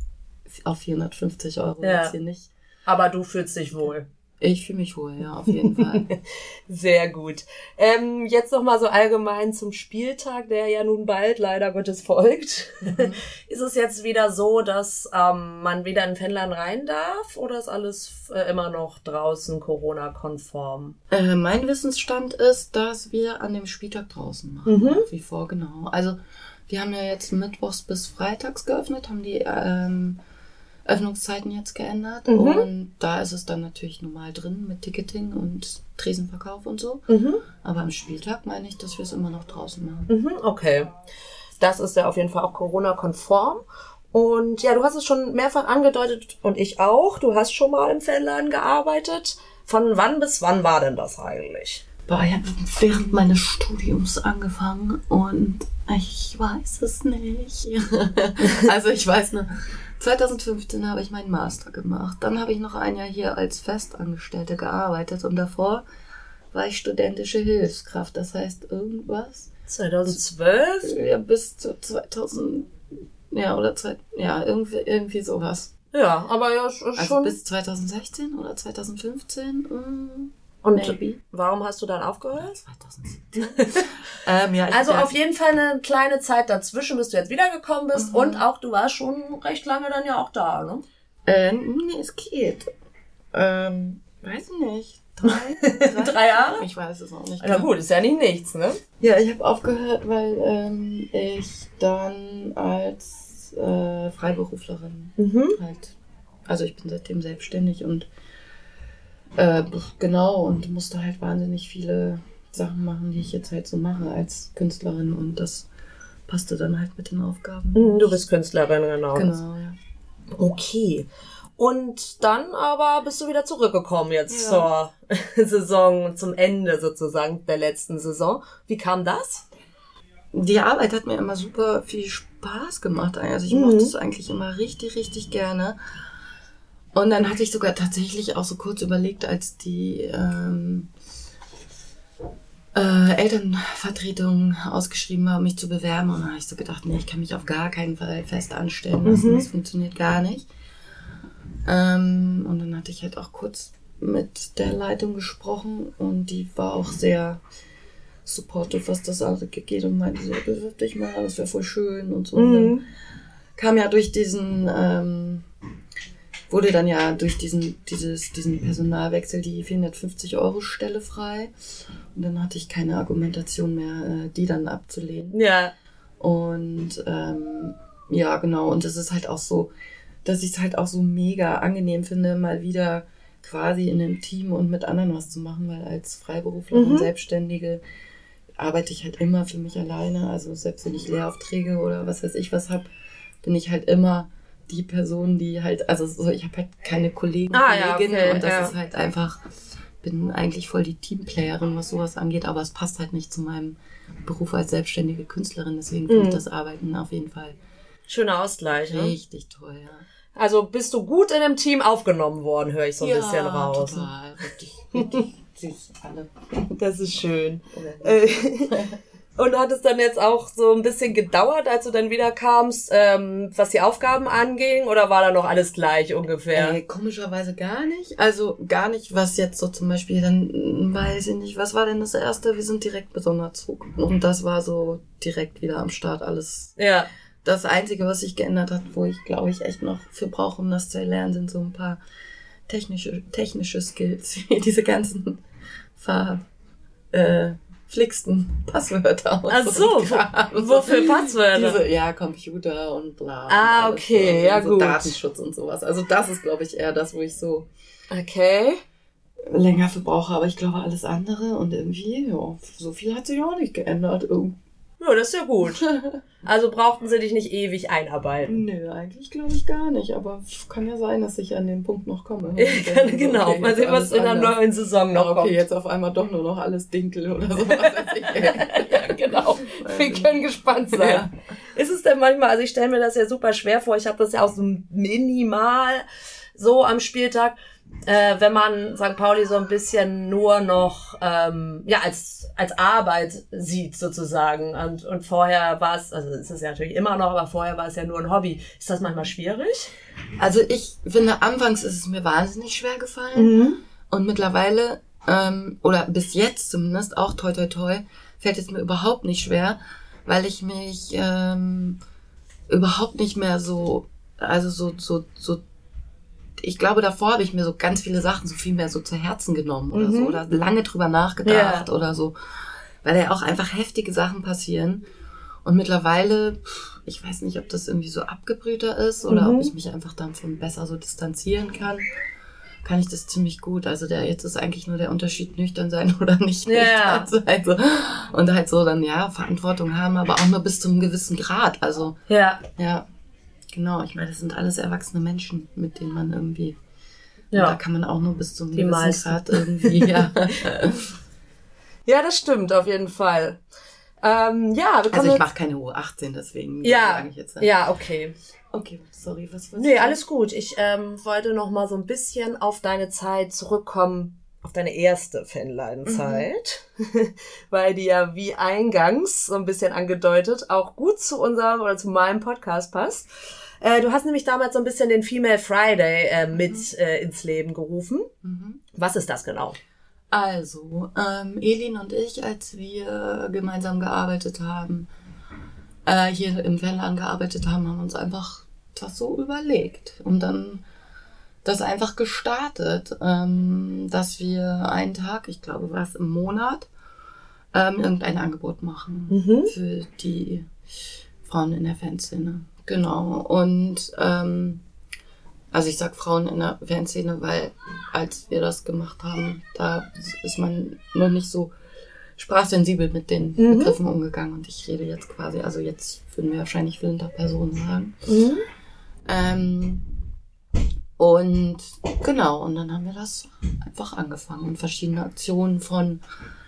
auf vierhundertfünfzig Euro ja. jetzt hier nicht. Aber du fühlst dich wohl. Ich fühle mich wohl, ja, auf jeden Fall. Sehr gut. Ähm, jetzt noch mal so allgemein zum Spieltag, der ja nun bald leider Gottes folgt. Mhm. Ist es jetzt wieder so, dass ähm, man wieder in Fanland rein darf oder ist alles äh, immer noch draußen Corona-konform? Äh, mein Wissensstand ist, dass wir an dem Spieltag draußen machen, mhm. nach wie vor, genau. Also wir haben ja jetzt mittwochs bis freitags geöffnet, haben die ähm, Öffnungszeiten jetzt geändert mhm. und da ist es dann natürlich normal drin mit Ticketing und Tresenverkauf und so. Mhm. Aber am Spieltag meine ich, dass wir es immer noch draußen machen. Mhm, okay. Das ist ja auf jeden Fall auch Corona-konform. Und ja, du hast es schon mehrfach angedeutet und ich auch. Du hast schon mal im Fanladen gearbeitet. Von wann bis wann war denn das eigentlich? Boah, ich habe während meines Studiums angefangen und ich weiß es nicht. Also ich weiß nur... zwanzig fünfzehn habe ich meinen Master gemacht. Dann habe ich noch ein Jahr hier als Festangestellte gearbeitet und davor war ich studentische Hilfskraft. Das heißt irgendwas. zwanzig zwölf? Ja, bis zu zweitausend, ja, oder zwei, ja, irgendwie, irgendwie sowas. Ja, aber ja schon. Also bis zwanzig sechzehn oder zwanzig fünfzehn. Mm. Und Maybe. Warum hast du dann aufgehört? zwanzig siebzehn. ähm, ja, also auf jeden Fall eine kleine Zeit dazwischen, bis du jetzt wiedergekommen bist. Mhm. Und auch, du warst schon recht lange dann ja auch da, ne? Äh, nee, es geht. Ähm, weiß ich nicht. Drei, drei, drei Jahre? Ich weiß es auch nicht. Na gut, ist ja nicht nichts, ne? Ja, ich habe aufgehört, weil ähm, ich dann als äh, Freiberuflerin mhm. halt, also ich bin seitdem selbstständig und Äh, genau, und musste halt wahnsinnig viele Sachen machen, die ich jetzt halt so mache als Künstlerin und das passte dann halt mit den Aufgaben. Du bist Künstlerin, genau. Genau, ja. Okay. Und dann aber bist du wieder zurückgekommen jetzt ja. zur Saison, zum Ende sozusagen der letzten Saison. Wie kam das? Die Arbeit hat mir immer super viel Spaß gemacht. Also ich mhm. mochte es eigentlich immer richtig, richtig gerne. Und dann hatte ich sogar tatsächlich auch so kurz überlegt, als die ähm, äh, Elternvertretung ausgeschrieben war, mich zu bewerben. Und dann habe ich so gedacht, nee, ich kann mich auf gar keinen Fall fest anstellen lassen. Mhm. Das funktioniert gar nicht. Ähm, und dann hatte ich halt auch kurz mit der Leitung gesprochen und die war auch sehr supportive, was das angeht und meinte so, bewirb dich mal, das wäre voll schön und so. Mhm. Und dann kam ja durch diesen... Ähm, wurde dann ja durch diesen, dieses, diesen Personalwechsel die vierhundertfünfzig Euro Stelle frei. Und dann hatte ich keine Argumentation mehr, die dann abzulehnen. Ja. Und ähm, ja, genau. Und das ist halt auch so, dass ich es halt auch so mega angenehm finde, mal wieder quasi in einem Team und mit anderen was zu machen, weil als Freiberuflerin, mhm. Selbstständige arbeite ich halt immer für mich alleine. Also selbst wenn ich Lehraufträge oder was weiß ich was habe, bin ich halt immer die Person, die halt, also so, ich habe halt keine Kollegen, ah, Kolleginnen ja, okay, und das ja. ist halt einfach, bin eigentlich voll die Teamplayerin, was sowas angeht, aber es passt halt nicht zu meinem Beruf als selbstständige Künstlerin, deswegen finde mhm. ich das Arbeiten auf jeden Fall schöner Ausgleich, ne? Richtig toll, ja. Also bist du gut in dem Team aufgenommen worden, höre ich so ein ja, bisschen raus. Total, richtig, richtig süß, alle. Das ist schön. Und hat es dann jetzt auch so ein bisschen gedauert, als du dann wieder kamst, ähm, was die Aufgaben anging, oder war da noch alles gleich ungefähr? Äh, komischerweise gar nicht. Also gar nicht, was jetzt so zum Beispiel, dann weiß ich nicht, was war denn das erste? Wir sind direkt mit Sonderzug. Und das war so direkt wieder am Start alles. Ja. Das Einzige, was sich geändert hat, wo ich glaube ich echt noch für brauche, um das zu erlernen, sind so ein paar technische, technische Skills. Diese ganzen Fahr... Äh, flicksten Passwörter aus. Ach so, wofür Passwörter? Diese, ja, Computer und bla. Ah, und okay, so, ja so gut. Datenschutz und sowas. Also das ist, glaube ich, eher das, wo ich so okay. länger für brauche. Aber ich glaube, alles andere und irgendwie, ja, so viel hat sich auch nicht geändert. Ja, das ist ja gut. Also brauchten sie dich nicht ewig einarbeiten? Nö, eigentlich glaube ich gar nicht. Aber kann ja sein, dass ich an den Punkt noch komme. Genau, okay, mal sehen, was in der neuen Saison noch okay, kommt. Okay, jetzt auf einmal doch nur noch alles Dinkel oder sowas. Ja, genau. Wir können gespannt sein. Ja. Ist es denn manchmal, also ich stelle mir das ja super schwer vor, ich habe das ja auch so minimal so am Spieltag, äh, wenn man Sankt Pauli so ein bisschen nur noch ähm, ja als als Arbeit sieht sozusagen und und vorher war es, also es ist ja natürlich immer noch, aber vorher war es ja nur ein Hobby. Ist das manchmal schwierig? Also ich finde, anfangs ist es mir wahnsinnig schwer gefallen mhm. und mittlerweile ähm, oder bis jetzt zumindest auch toi toi toi fällt es mir überhaupt nicht schwer, weil ich mich ähm, überhaupt nicht mehr so, also so so so ich glaube, davor habe ich mir so ganz viele Sachen so viel mehr so zu Herzen genommen oder mhm. so oder lange drüber nachgedacht ja. oder so, weil ja auch einfach heftige Sachen passieren und mittlerweile, ich weiß nicht, ob das irgendwie so abgebrühter ist oder mhm. ob ich mich einfach davon besser so distanzieren kann, kann ich das ziemlich gut. Also der jetzt ist eigentlich nur der Unterschied, nüchtern sein oder nicht ja. nüchtern sein. So. Und halt so dann, ja, Verantwortung haben, aber auch nur bis zu einem gewissen Grad. Also, ja. ja. Genau, ich meine, das sind alles erwachsene Menschen, mit denen man irgendwie, ja. da kann man auch nur bis zum Die gewissen meisten. Grad irgendwie, ja. Ja, das stimmt, auf jeden Fall. Ähm, ja, wir also ich mache keine U achtzehn, deswegen ja, sage ich jetzt. Ja, okay. Okay, sorry, was was? Nee, alles gut. Ich ähm, wollte noch mal so ein bisschen auf deine Zeit zurückkommen, auf deine erste Fanleidenzeit, mhm. weil die ja wie eingangs so ein bisschen angedeutet auch gut zu unserem oder zu meinem Podcast passt. Äh, du hast nämlich damals so ein bisschen den Female Friday äh, mit mhm. äh, ins Leben gerufen. Mhm. Was ist das genau? Also, ähm, Elin und ich, als wir gemeinsam gearbeitet haben, äh, hier im Fanladen gearbeitet haben, haben uns einfach das so überlegt und dann das einfach gestartet, ähm, dass wir einen Tag, ich glaube, war es im Monat, ähm, irgendein Angebot machen mhm. für die Frauen in der Fanszene. Genau. Und ähm, also ich sag Frauen in der Fanszene, weil als wir das gemacht haben, da ist man noch nicht so sprachsensibel mit den mhm. Begriffen umgegangen. Und ich rede jetzt quasi, also jetzt würden wir wahrscheinlich Flinter-Personen sagen. Mhm. Ähm, und genau, und dann haben wir das einfach angefangen. Und verschiedene Aktionen von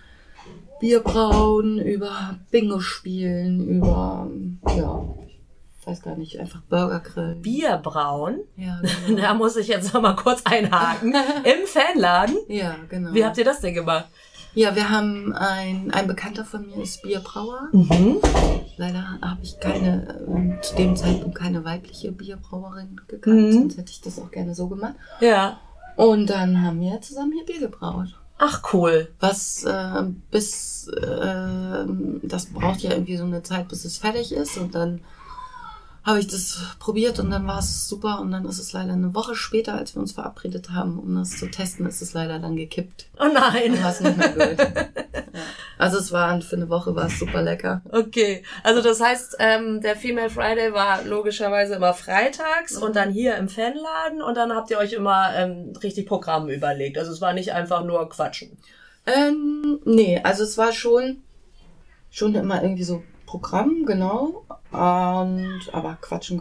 Bierbrauen über Bingo spielen, über, ja, ich weiß gar nicht, einfach Burger grillen. Bierbrauen? Ja, genau. Da muss ich jetzt noch mal kurz einhaken. Im Fanladen? Ja, genau. Wie habt ihr das denn gemacht? Ja, wir haben ein, ein Bekannter von mir ist Bierbrauer. Mhm. Leider habe ich keine, äh, zu dem Zeitpunkt keine weibliche Bierbrauerin gekannt, mhm. sonst hätte ich das auch gerne so gemacht. Ja. Und dann haben wir zusammen hier Bier gebraut. Ach, cool. Was äh, bis, äh, das braucht ja irgendwie so eine Zeit, bis es fertig ist. Und dann habe ich das probiert und dann war es super. Und dann ist es leider eine Woche später, als wir uns verabredet haben, um das zu testen, ist es leider dann gekippt. Oh nein. Dann war es nicht mehr gut. Ja. Also es war, für eine Woche war es super lecker. Okay, also das heißt, ähm, der Female Friday war logischerweise immer freitags mhm. und dann hier im Fanladen und dann habt ihr euch immer ähm, richtig Programme überlegt. Also es war nicht einfach nur Quatschen. Ähm, nee, also es war schon, schon immer irgendwie so Programm, genau. Und, aber Quatschen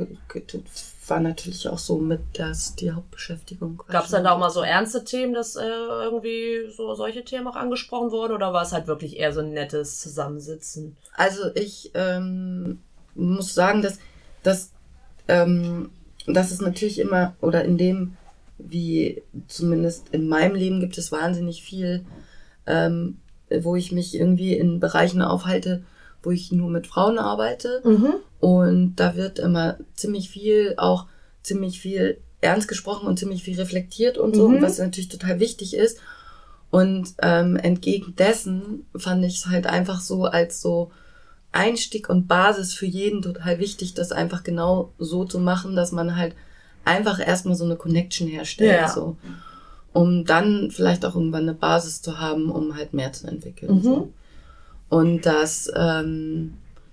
war natürlich auch so mit das, die Hauptbeschäftigung. Gab es dann da auch mal so ernste Themen, dass äh, irgendwie so solche Themen auch angesprochen wurden oder war es halt wirklich eher so ein nettes Zusammensitzen? Also ich ähm, muss sagen, dass, dass, ähm, dass es natürlich immer, oder in dem, wie zumindest in meinem Leben gibt es wahnsinnig viel, ähm, wo ich mich irgendwie in Bereichen aufhalte, wo ich nur mit Frauen arbeite. Mhm. Und da wird immer ziemlich viel, auch ziemlich viel ernst gesprochen und ziemlich viel reflektiert und so, mhm. was natürlich total wichtig ist. Und ähm, entgegen dessen fand ich es halt einfach so als so Einstieg und Basis für jeden total wichtig, das einfach genau so zu machen, dass man halt einfach erstmal so eine Connection herstellt. Ja. So, um dann vielleicht auch irgendwann eine Basis zu haben, um halt mehr zu entwickeln. Mhm. So. Und das ähm,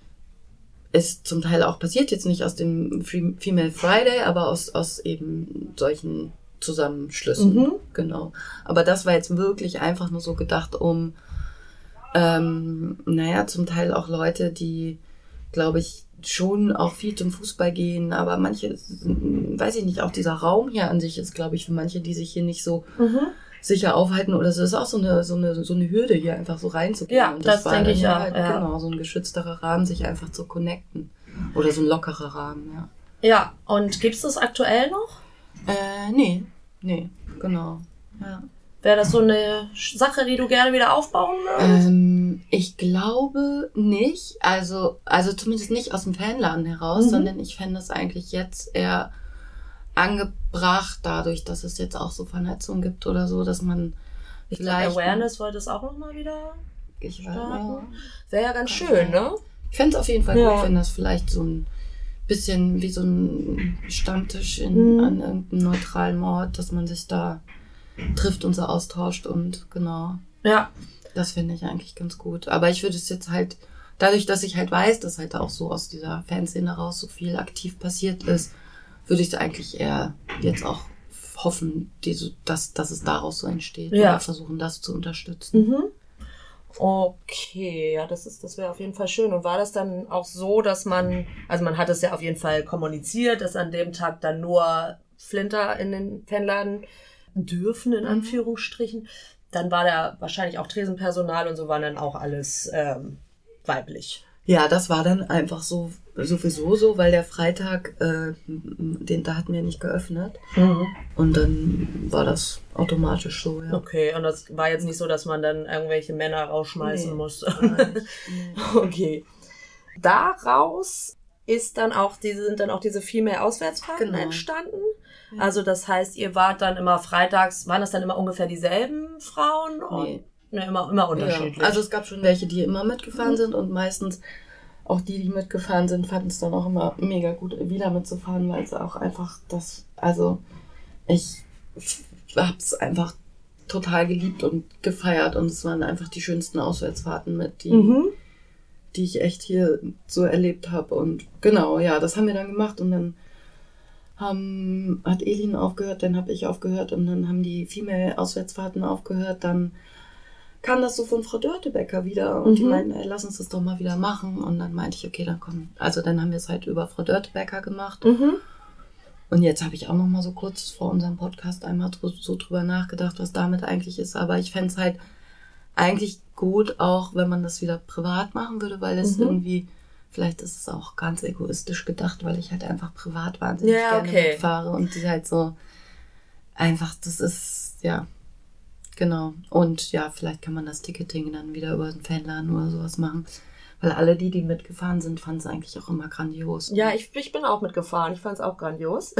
ist zum Teil auch passiert, jetzt nicht aus dem Female Friday, aber aus, aus eben solchen Zusammenschlüssen. Mhm. Genau. Aber das war jetzt wirklich einfach nur so gedacht, um, ähm, naja, zum Teil auch Leute, die, glaube ich, schon auch viel zum Fußball gehen, aber manche, weiß ich nicht, auch dieser Raum hier an sich ist, glaube ich, für manche, die sich hier nicht so mhm. sicher aufhalten oder so, ist auch so eine, so eine, so eine Hürde, hier einfach so reinzugehen. Ja, und das, das denke ich ja. Halt, ja. Genau, so ein geschützterer Rahmen, sich einfach zu connecten. Oder so ein lockerer Rahmen, ja. Ja, und gibt's das aktuell noch? Äh, nee, nee, genau, ja. Wäre das so eine Sache, die du gerne wieder aufbauen würdest? Ähm, ich glaube nicht. Also, also zumindest nicht aus dem Fanladen heraus, mhm. sondern ich fände es eigentlich jetzt eher angebracht, dadurch, dass es jetzt auch so Vernetzung gibt oder so, dass man ich vielleicht... Glaub, Awareness wollte es auch nochmal wieder ich starten. Ja. Wäre ja ganz Kann schön, sein. Ne? Ich fände es auf jeden Fall ja. gut, wenn das vielleicht so ein bisschen wie so ein Stammtisch in, mhm. an irgendeinem neutralen Ort, dass man sich da trifft und so austauscht und genau. Ja. Das finde ich eigentlich ganz gut. Aber ich würde es jetzt halt, dadurch, dass ich halt weiß, dass halt auch so aus dieser Fanszene raus so viel aktiv passiert ist, würde ich es eigentlich eher jetzt auch hoffen, die, dass, dass es daraus so entsteht. Ja. Oder versuchen, das zu unterstützen. Mhm. Okay, ja, das ist, das wäre auf jeden Fall schön. Und war das dann auch so, dass man, also man hat es ja auf jeden Fall kommuniziert, dass an dem Tag dann nur Flinter in den Fanladen dürfen, in Anführungsstrichen. Dann war da wahrscheinlich auch Tresenpersonal und so waren dann auch alles ähm, weiblich. Ja, das war dann einfach so sowieso so, weil der Freitag, äh, den da hatten wir nicht geöffnet. Mhm. Und dann war das automatisch so, ja. Okay, und das war jetzt nicht so, dass man dann irgendwelche Männer rausschmeißen nee, musste. Nee. Okay. Daraus ist dann auch diese, sind dann auch diese Female-Auswärtsfahrten genau. entstanden. Also das heißt, ihr wart dann immer freitags, waren das dann immer ungefähr dieselben Frauen? Nee. Ne, immer, immer unterschiedlich. Ja. Also es gab schon welche, die immer mitgefahren mhm. sind und meistens auch die, die mitgefahren sind, fanden es dann auch immer mega gut, wieder mitzufahren, weil es auch einfach das, also ich hab's einfach total geliebt und gefeiert und es waren einfach die schönsten Auswärtsfahrten mit, die, mhm. die ich echt hier so erlebt habe und genau, ja, das haben wir dann gemacht und dann haben, hat Elin aufgehört, dann habe ich aufgehört und dann haben die Female-Auswärtsfahrten aufgehört, dann kam das so von Frau Dörtebecker wieder und mhm. die meinten, ey, lass uns das doch mal wieder machen und dann meinte ich, okay, dann komm, also dann haben wir es halt über Frau Dörtebecker gemacht mhm. und jetzt habe ich auch noch mal so kurz vor unserem Podcast einmal so drüber nachgedacht, was damit eigentlich ist, aber ich fände es halt eigentlich gut, auch wenn man das wieder privat machen würde, weil es mhm. irgendwie vielleicht ist es auch ganz egoistisch gedacht, weil ich halt einfach privat wahnsinnig ja, gerne okay. mitfahre und die halt so einfach, das ist, ja, genau. Und ja, vielleicht kann man das Ticketing dann wieder über den Fanladen oder sowas machen, weil alle die, die mitgefahren sind, fanden es eigentlich auch immer grandios. Ja, ich, ich bin auch mitgefahren, ich fand es auch grandios.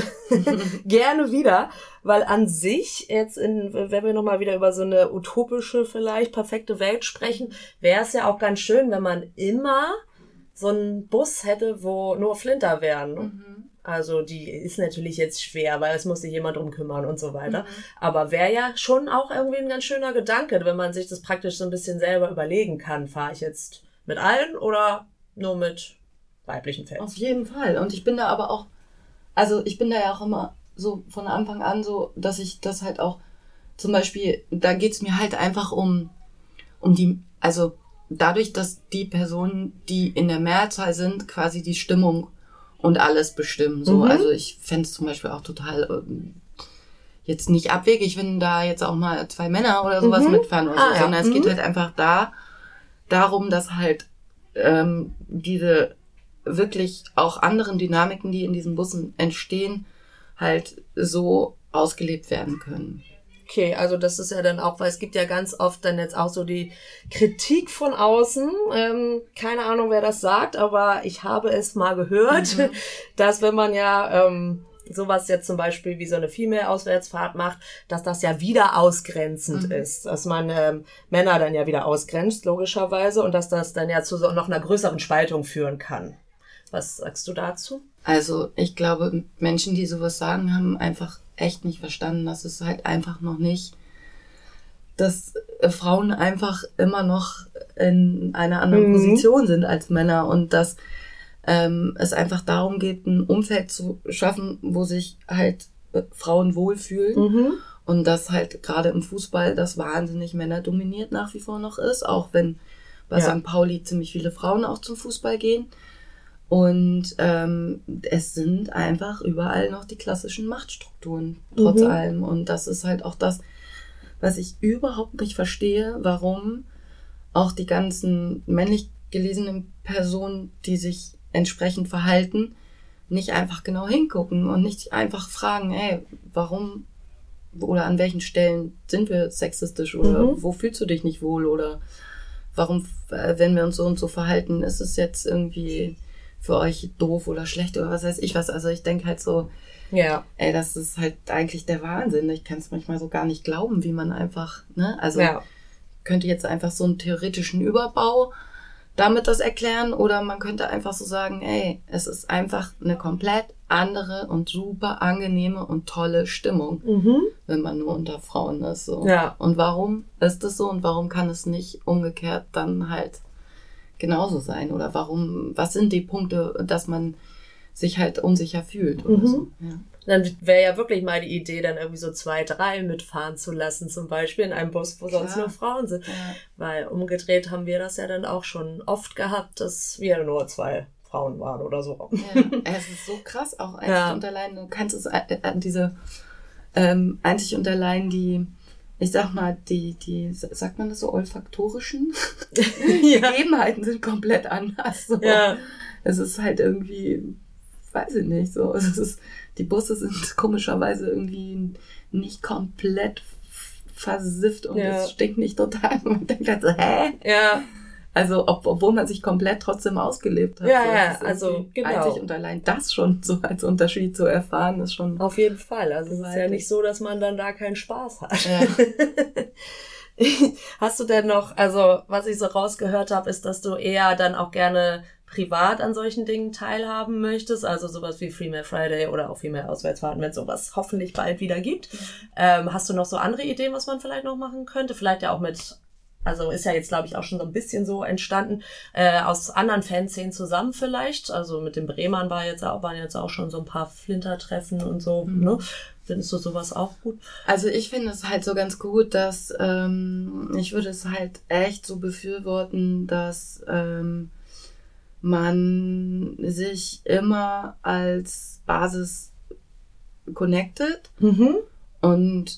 Gerne wieder, weil an sich, jetzt, in, wenn wir nochmal wieder über so eine utopische, vielleicht perfekte Welt sprechen, wäre es ja auch ganz schön, wenn man immer so einen Bus hätte, wo nur Flinter wären. Mhm. Also die ist natürlich jetzt schwer, weil es muss sich jemand drum kümmern und so weiter. Mhm. Aber wäre ja schon auch irgendwie ein ganz schöner Gedanke, wenn man sich das praktisch so ein bisschen selber überlegen kann. Fahre ich jetzt mit allen oder nur mit weiblichen Fans? Auf jeden Fall. Und ich bin da aber auch, also ich bin da ja auch immer so von Anfang an so, dass ich das halt auch, zum Beispiel, da geht's mir halt einfach um, um die, also dadurch, dass die Personen, die in der Mehrzahl sind, quasi die Stimmung und alles bestimmen. So, mhm. Also ich fände es zum Beispiel auch total ähm, jetzt nicht abwegig, wenn da jetzt auch mal zwei Männer oder sowas mhm. mitfahren oder so, ah, sondern ja. es geht mhm. halt einfach da darum, dass halt ähm, diese wirklich auch anderen Dynamiken, die in diesen Bussen entstehen, halt so ausgelebt werden können. Okay, also das ist ja dann auch, weil es gibt ja ganz oft dann jetzt auch so die Kritik von außen, ähm, keine Ahnung, wer das sagt, aber ich habe es mal gehört, mhm. dass wenn man ja ähm, sowas jetzt zum Beispiel wie so eine Female-Auswärtsfahrt macht, dass das ja wieder ausgrenzend mhm. ist, dass man ähm, Männer dann ja wieder ausgrenzt, logischerweise, und dass das dann ja zu so noch einer größeren Spaltung führen kann. Was sagst du dazu? Also ich glaube, Menschen, die sowas sagen, haben einfach echt nicht verstanden, dass es halt einfach noch nicht dass Frauen einfach immer noch in einer anderen mhm. Position sind als Männer und dass ähm, es einfach darum geht, ein Umfeld zu schaffen, wo sich halt äh, Frauen wohlfühlen mhm. und dass halt gerade im Fußball das wahnsinnig männerdominiert nach wie vor noch ist, auch wenn bei ja. Sankt Pauli ziemlich viele Frauen auch zum Fußball gehen. Und ähm, es sind einfach überall noch die klassischen Machtstrukturen, trotz mhm. allem. Und das ist halt auch das, was ich überhaupt nicht verstehe, warum auch die ganzen männlich gelesenen Personen, die sich entsprechend verhalten, nicht einfach genau hingucken und nicht einfach fragen, ey, warum oder an welchen Stellen sind wir sexistisch oder mhm. wo fühlst du dich nicht wohl oder warum, wenn wir uns so und so verhalten, ist es jetzt irgendwie für euch doof oder schlecht oder was weiß ich was. Also ich denke halt so, ja, ey, das ist halt eigentlich der Wahnsinn. Ich kann es manchmal so gar nicht glauben, wie man einfach, ne, also ja. könnte jetzt einfach so einen theoretischen Überbau damit das erklären oder man könnte einfach so sagen, ey, es ist einfach eine komplett andere und super angenehme und tolle Stimmung, mhm. wenn man nur unter Frauen ist. So. Ja. Und warum ist das so und warum kann es nicht umgekehrt dann halt genauso sein? Oder warum, was sind die Punkte, dass man sich halt unsicher fühlt oder mhm. so? Ja. Dann wäre ja wirklich mal die Idee, dann irgendwie so zwei, drei mitfahren zu lassen, zum Beispiel in einem Bus, wo Klar. sonst nur Frauen sind. Ja. Weil umgedreht haben wir das ja dann auch schon oft gehabt, dass wir nur zwei Frauen waren oder so. Ja, es ist so krass, auch einzig ja. und allein, du kannst es, äh, diese ähm, einzig und allein die, ich sag mal, die, die, sagt man das so, olfaktorischen ja. Gegebenheiten sind komplett anders. So. Ja. Es ist halt irgendwie, weiß ich nicht, so, es ist, die Busse sind komischerweise irgendwie nicht komplett versifft und ja. es stinkt nicht total. Man denkt halt so, hä? Ja. Also, ob, obwohl man sich komplett trotzdem ausgelebt hat. Ja, so, ja, also, genau. Einzig und allein das schon so als Unterschied zu erfahren, ist schon. Auf jeden Fall. Also, es ist ja nicht so, dass man dann da keinen Spaß hat. Ja. Hast du denn noch, also, was ich so rausgehört habe, ist, dass du eher dann auch gerne privat an solchen Dingen teilhaben möchtest, also sowas wie Female Friday oder auch Female Auswärtsfahrten, wenn es sowas hoffentlich bald wieder gibt. Mhm. Ähm, hast du noch so andere Ideen, was man vielleicht noch machen könnte? Vielleicht ja auch mit, also ist ja jetzt, glaube ich, auch schon so ein bisschen so entstanden, äh, aus anderen Fanszenen zusammen vielleicht. Also mit den Bremern war jetzt auch, waren jetzt auch schon so ein paar Flintertreffen und so, mhm. ne? Findest du sowas auch gut? Also ich finde es halt so ganz gut, dass ähm, ich würde es halt echt so befürworten, dass ähm, man sich immer als Basis connected mhm. und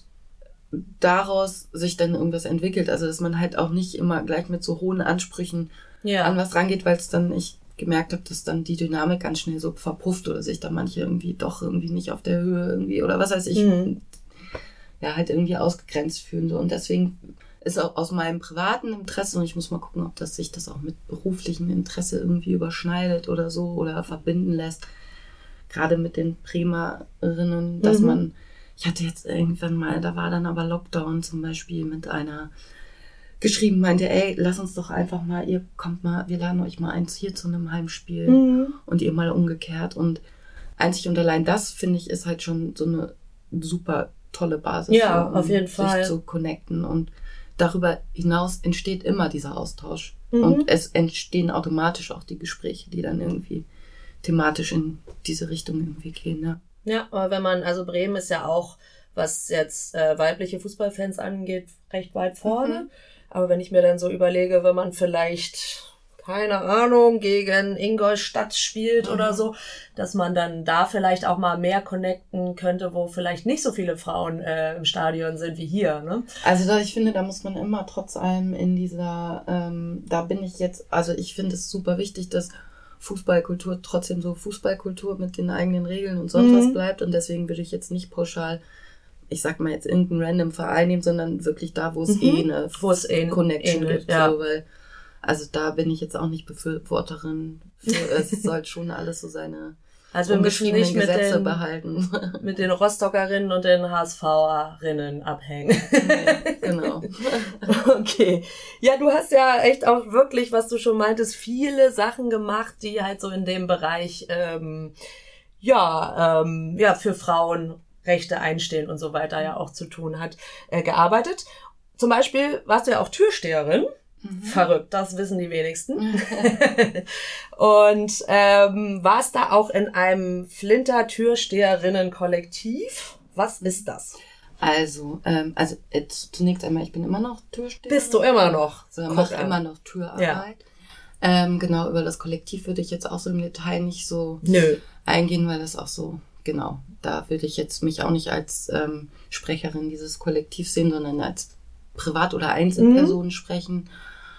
daraus sich dann irgendwas entwickelt. Also dass man halt auch nicht immer gleich mit so hohen Ansprüchen ja. an was rangeht, weil es dann, ich gemerkt habe, dass dann die Dynamik ganz schnell so verpufft oder sich da manche irgendwie doch irgendwie nicht auf der Höhe irgendwie oder was weiß ich, mhm. ja halt irgendwie ausgegrenzt fühlen. So. Und deswegen ist auch aus meinem privaten Interesse, und ich muss mal gucken, ob das sich das auch mit beruflichem Interesse irgendwie überschneidet oder so oder verbinden lässt. Gerade mit den Bremerinnen, dass mhm. man, ich hatte jetzt irgendwann mal, da war dann aber Lockdown zum Beispiel mit einer geschrieben, meinte, ey, lass uns doch einfach mal, ihr kommt mal, wir laden euch mal eins hier zu einem Heimspiel mhm. und ihr mal umgekehrt. Und einzig und allein das, finde ich, ist halt schon so eine super tolle Basis, ja, für, um auf jeden sich Fall. zu connecten. Und darüber hinaus entsteht immer dieser Austausch. Mhm. Und es entstehen automatisch auch die Gespräche, die dann irgendwie thematisch in diese Richtung irgendwie gehen. Ja, ja, aber wenn man, also Bremen ist ja auch, was jetzt äh, weibliche Fußballfans angeht, recht weit vorne. Mhm. Aber wenn ich mir dann so überlege, wenn man vielleicht, keine Ahnung, gegen Ingolstadt spielt mhm. oder so, dass man dann da vielleicht auch mal mehr connecten könnte, wo vielleicht nicht so viele Frauen äh, im Stadion sind wie hier, ne? Also da, ich finde, da muss man immer trotz allem in dieser, ähm, da bin ich jetzt, also ich finde es super wichtig, dass Fußballkultur trotzdem so Fußballkultur mit den eigenen Regeln und sonst mhm. was bleibt und deswegen würde ich jetzt nicht pauschal, ich sag mal jetzt irgendeinen random Verein nehmen, sondern wirklich da, wo es mhm. eh eine wo es eh Connection ähnlich, gibt. Ja. So, weil, also da bin ich jetzt auch nicht Befürworterin. Für, es sollte schon alles so seine also wir müssen nicht mit Gesetze den, behalten. mit den Rostockerinnen und den HSVerinnen abhängen. Ja, genau. Okay. Ja, du hast ja echt auch wirklich, was du schon meintest, viele Sachen gemacht, die halt so in dem Bereich ähm, ja ähm, ja für Frauen Rechte einstehen und so weiter ja auch zu tun hat, äh, gearbeitet. zum Beispiel warst du ja auch Türsteherin. Mhm. Verrückt, das wissen die wenigsten. Und ähm, warst da auch in einem Flinter-Türsteherinnen-Kollektiv. Was ist das? Also, ähm, also jetzt zunächst einmal, ich bin immer noch Türsteherin. Bist du immer noch? So, ich mache immer noch Türarbeit. Ja. Ähm, genau, über das Kollektiv würde ich jetzt auch so im Detail nicht so Nö. eingehen, weil das auch so, genau, da würde ich jetzt mich auch nicht als ähm, Sprecherin dieses Kollektivs sehen, sondern als Privat- oder Einzelperson mhm. sprechen.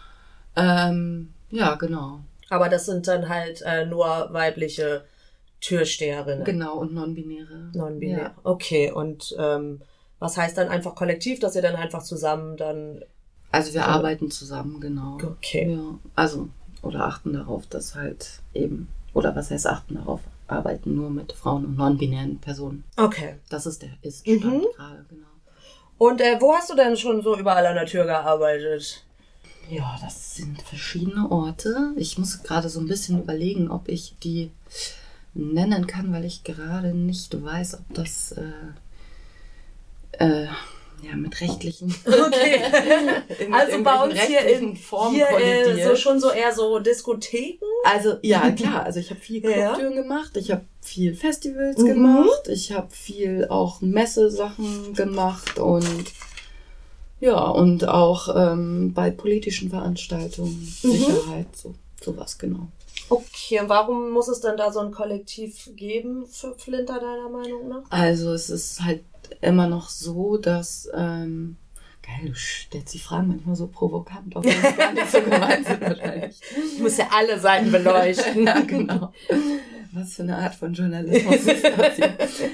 Ähm, ja, genau. Aber das sind dann halt äh, nur weibliche Türsteherinnen. Genau, und non-binäre. Non-binäre, ja. Okay. Und ähm, was heißt dann einfach Kollektiv, dass ihr dann einfach zusammen dann... Also wir äh, arbeiten zusammen, genau. Okay. Ja, also, oder achten darauf, dass halt eben, oder was heißt achten darauf, arbeiten nur mit Frauen und non-binären Personen. Okay. Das ist der Ist-Stand mhm. gerade, genau. Und äh, wo hast du denn schon so überall an der Tür gearbeitet? Ja, das sind verschiedene Orte. Ich muss gerade so ein bisschen überlegen, ob ich die nennen kann, weil ich gerade nicht weiß, ob das äh, äh, ja, mit rechtlichen okay. in, also in bei uns hier in Form hier äh, so schon so eher so Diskotheken. Also ja, klar, also ich habe viel Clubtüren ja. gemacht, ich habe viel Festivals mhm. gemacht, ich habe viel auch Messesachen gemacht und ja, und auch ähm, bei politischen Veranstaltungen, mhm. Sicherheit, so sowas, genau. Okay, und warum muss es dann da so ein Kollektiv geben für Flinter, deiner Meinung nach? Also es ist halt immer noch so, dass, ähm, geil, du stellst die Fragen manchmal so provokant, obwohl es gar nicht so gemeint sind wahrscheinlich. Du musst ja alle Seiten beleuchten. Ja, genau. Was für eine Art von Journalismus ist das hier?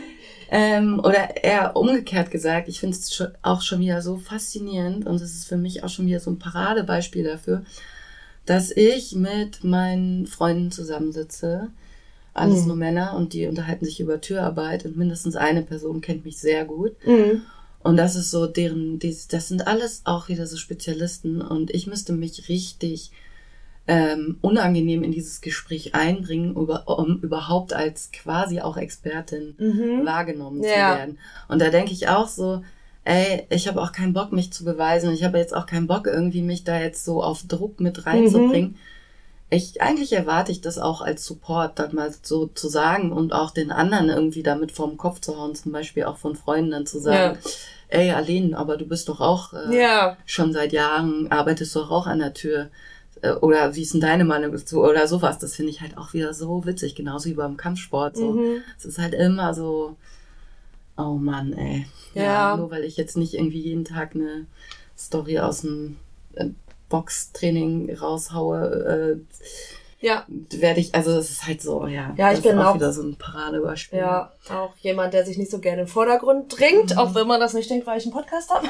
ähm, oder eher umgekehrt gesagt, ich finde es schon, auch schon wieder so faszinierend und es ist für mich auch schon wieder so ein Paradebeispiel dafür, dass ich mit meinen Freunden zusammensitze, alles mhm. nur Männer, und die unterhalten sich über Türarbeit und mindestens eine Person kennt mich sehr gut. Mhm. Und das ist so deren, die, das sind alles auch wieder so Spezialisten und ich müsste mich richtig ähm, unangenehm in dieses Gespräch einbringen, über, um überhaupt als quasi auch Expertin mhm. wahrgenommen ja. zu werden. Und da denke ich auch so, ey, ich habe auch keinen Bock, mich zu beweisen. Ich habe jetzt auch keinen Bock, irgendwie mich da jetzt so auf Druck mit reinzubringen. Mhm. Ich, eigentlich erwarte ich das auch als Support, dann mal so zu sagen und auch den anderen irgendwie damit vorm Kopf zu hauen, zum Beispiel auch von Freunden dann zu sagen, ja. ey, Aline, aber du bist doch auch äh, ja. schon seit Jahren, arbeitest doch auch an der Tür. Äh, oder wie ist denn deine Meinung dazu? Oder sowas. Das finde ich halt auch wieder so witzig, genauso wie beim Kampfsport. So. Mhm. Es ist halt immer so, oh Mann, ey. Ja. ja, nur weil ich jetzt nicht irgendwie jeden Tag eine Story aus dem äh, Boxtraining raushaue, äh, ja. werde ich, also es ist halt so, ja. Ja, ich das bin ist auch, auch wieder so ein Paradebeispiel. Ja, auch jemand, der sich nicht so gerne im Vordergrund dringt, mhm. auch wenn man das nicht denkt, weil ich einen Podcast habe.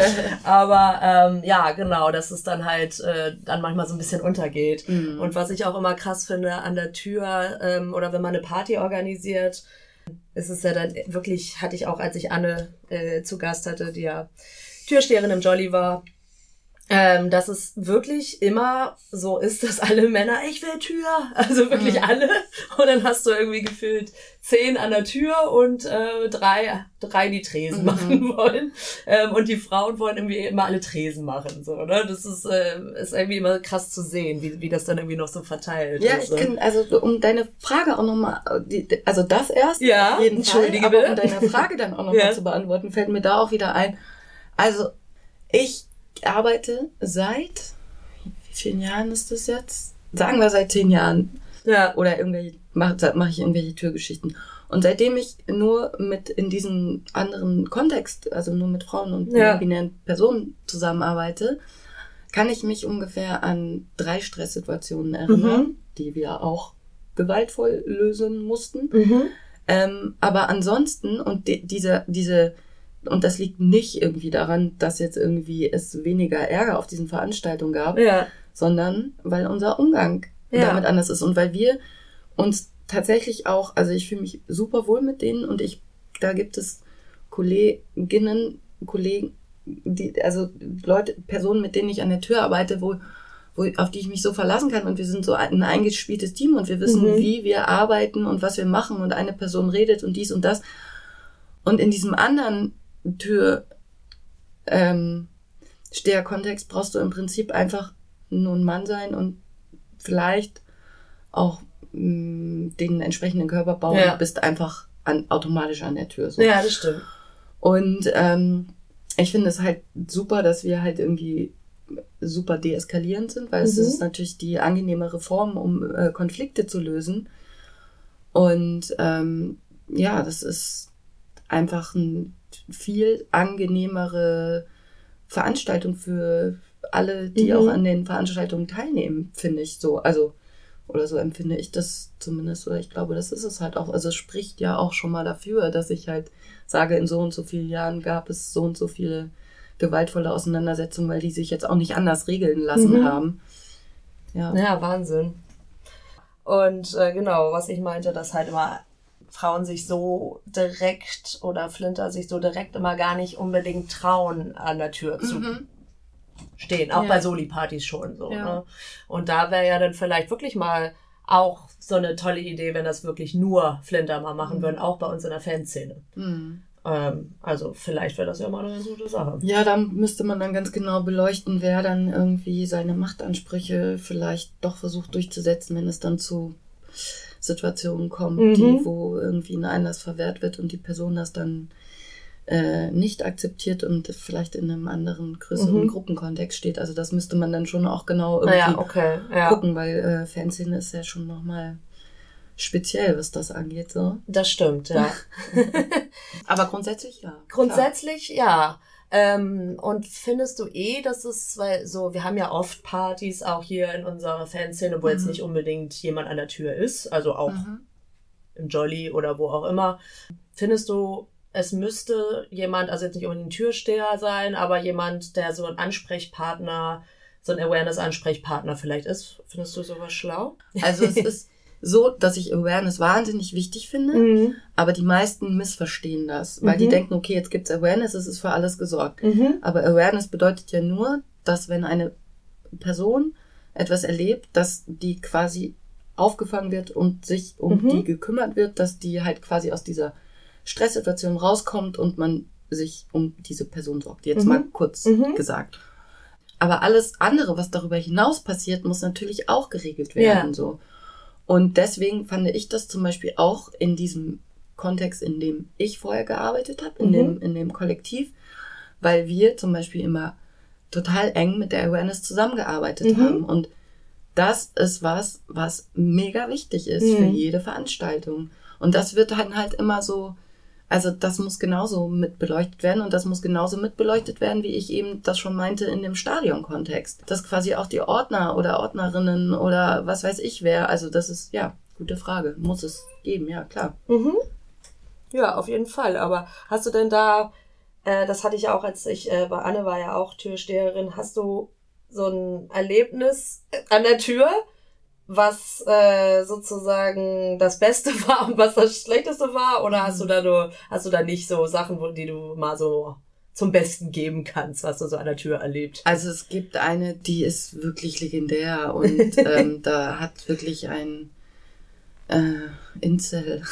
Aber ähm, ja, genau, dass es dann halt äh, dann manchmal so ein bisschen untergeht. Mhm. Und was ich auch immer krass finde an der Tür ähm, oder wenn man eine Party organisiert, ist es ja dann wirklich, hatte ich auch, als ich Anne äh, zu Gast hatte, die ja Türsteherin im Jolly war, ähm, dass es wirklich immer so ist, dass alle Männer, ich will Tür, also wirklich mhm. alle. Und dann hast du irgendwie gefühlt zehn an der Tür und äh, drei, drei, die Tresen mhm. machen wollen. Ähm, und die Frauen wollen irgendwie immer alle Tresen machen. So, ne? Das ist, äh, ist irgendwie immer krass zu sehen, wie, wie das dann irgendwie noch so verteilt ja, ist. Ja, ich kann, also um deine Frage auch nochmal, also das erst, ja, auf jeden entschuldige Fall, aber bitte. um deine Frage dann auch nochmal ja. zu beantworten, fällt mir da auch wieder ein, also ich arbeite seit, wie vielen Jahren ist das jetzt? Sagen wir seit zehn Jahren. Ja. Oder irgendwelche, mache mach ich irgendwelche Türgeschichten. Und seitdem ich nur mit in diesem anderen Kontext, also nur mit Frauen und ja. binären Personen zusammenarbeite, kann ich mich ungefähr an drei Stresssituationen erinnern, mhm. die wir auch gewaltvoll lösen mussten. Mhm. Ähm, aber ansonsten, und die, diese, diese, und das liegt nicht irgendwie daran, dass jetzt irgendwie es weniger Ärger auf diesen Veranstaltungen gab, ja. sondern weil unser Umgang ja. damit anders ist und weil wir uns tatsächlich auch, also ich fühle mich super wohl mit denen und ich, da gibt es Kolleginnen, Kollegen, die, also Leute, Personen, mit denen ich an der Tür arbeite, wo, wo, auf die ich mich so verlassen kann und wir sind so ein eingespieltes Team und wir wissen, mhm. wie wir arbeiten und was wir machen und eine Person redet und dies und das. Und in diesem anderen Tür, ähm, Steher-Kontext brauchst du im Prinzip einfach nur ein Mann sein und vielleicht auch mh, den entsprechenden Körperbau ja. und bist einfach an, automatisch an der Tür. So. Ja, das stimmt. Und ähm, ich finde es halt super, dass wir halt irgendwie super deeskalierend sind, weil mhm. es ist natürlich die angenehmere Form, um äh, Konflikte zu lösen. Und ähm, ja, das ist einfach eine viel angenehmere Veranstaltung für alle, die mhm. auch an den Veranstaltungen teilnehmen, finde ich so. Also, oder so empfinde ich das zumindest, oder ich glaube, das ist es halt auch. Also es spricht ja auch schon mal dafür, dass ich halt sage, in so und so vielen Jahren gab es so und so viele gewaltvolle Auseinandersetzungen, weil die sich jetzt auch nicht anders regeln lassen mhm. haben. Ja, ja, Wahnsinn. Und äh, genau, was ich meinte, dass halt immer Frauen sich so direkt oder Flinter sich so direkt immer gar nicht unbedingt trauen, an der Tür zu mhm. stehen. Auch ja. bei Soli-Partys schon so. Ja. Ne? Und da wäre ja dann vielleicht wirklich mal auch so eine tolle Idee, wenn das wirklich nur Flinter mal machen mhm. würden, auch bei uns in der Fanszene. Mhm. Ähm, also vielleicht wäre das ja mal eine ganz gute Sache. Ja, da müsste man dann ganz genau beleuchten, wer dann irgendwie seine Machtansprüche vielleicht doch versucht durchzusetzen, wenn es dann zu Situationen kommt, mhm. die, wo irgendwie ein Einlass verwehrt wird und die Person das dann äh, nicht akzeptiert und vielleicht in einem anderen, größeren mhm. Gruppenkontext steht. Also das müsste man dann schon auch genau irgendwie ja, okay. ja. gucken, weil äh, Fanszene ist ja schon nochmal speziell, was das angeht. So. Das stimmt, ja. Aber grundsätzlich ja. Grundsätzlich klar. ja. Ähm, und findest du eh, dass es, weil so, wir haben ja oft Partys auch hier in unserer Fanszene, wo mhm. jetzt nicht unbedingt jemand an der Tür ist, also auch mhm. im Jolly oder wo auch immer. Findest du, es müsste jemand, also jetzt nicht unbedingt ein Türsteher sein, aber jemand, der so ein Ansprechpartner, so ein Awareness-Ansprechpartner vielleicht ist? Findest du sowas schlau? Also es ist so, dass ich Awareness wahnsinnig wichtig finde, mhm. aber die meisten missverstehen das, weil mhm. die denken, okay, jetzt gibt's Awareness, es ist für alles gesorgt. Mhm. Aber Awareness bedeutet ja nur, dass wenn eine Person etwas erlebt, dass die quasi aufgefangen wird und sich um mhm. die gekümmert wird, dass die halt quasi aus dieser Stresssituation rauskommt und man sich um diese Person sorgt. Jetzt mhm. mal kurz mhm. gesagt. Aber alles andere, was darüber hinaus passiert, muss natürlich auch geregelt werden, ja. so. Und deswegen fand ich das zum Beispiel auch in diesem Kontext, in dem ich vorher gearbeitet habe, in mhm. dem in dem Kollektiv, weil wir zum Beispiel immer total eng mit der Awareness zusammengearbeitet mhm. haben. Und das ist was, was mega wichtig ist mhm. für jede Veranstaltung. Und das wird dann halt immer so, also das muss genauso mit beleuchtet werden und das muss genauso mit beleuchtet werden, wie ich eben das schon meinte in dem Stadionkontext. Dass quasi auch die Ordner oder Ordnerinnen oder was weiß ich wer, also das ist, ja, gute Frage. Muss es geben, ja, klar. Mhm. Ja, auf jeden Fall. Aber hast du denn da, äh, das hatte ich ja auch, als ich, äh, bei Anne war ja auch Türsteherin, hast du so ein Erlebnis an der Tür, was äh, sozusagen das Beste war und was das Schlechteste war? Oder hast du da nur, hast du da nicht so Sachen, wo, die du mal so zum Besten geben kannst, was du so an der Tür erlebt? Also es gibt eine, die ist wirklich legendär und ähm, da hat wirklich ein äh, Incel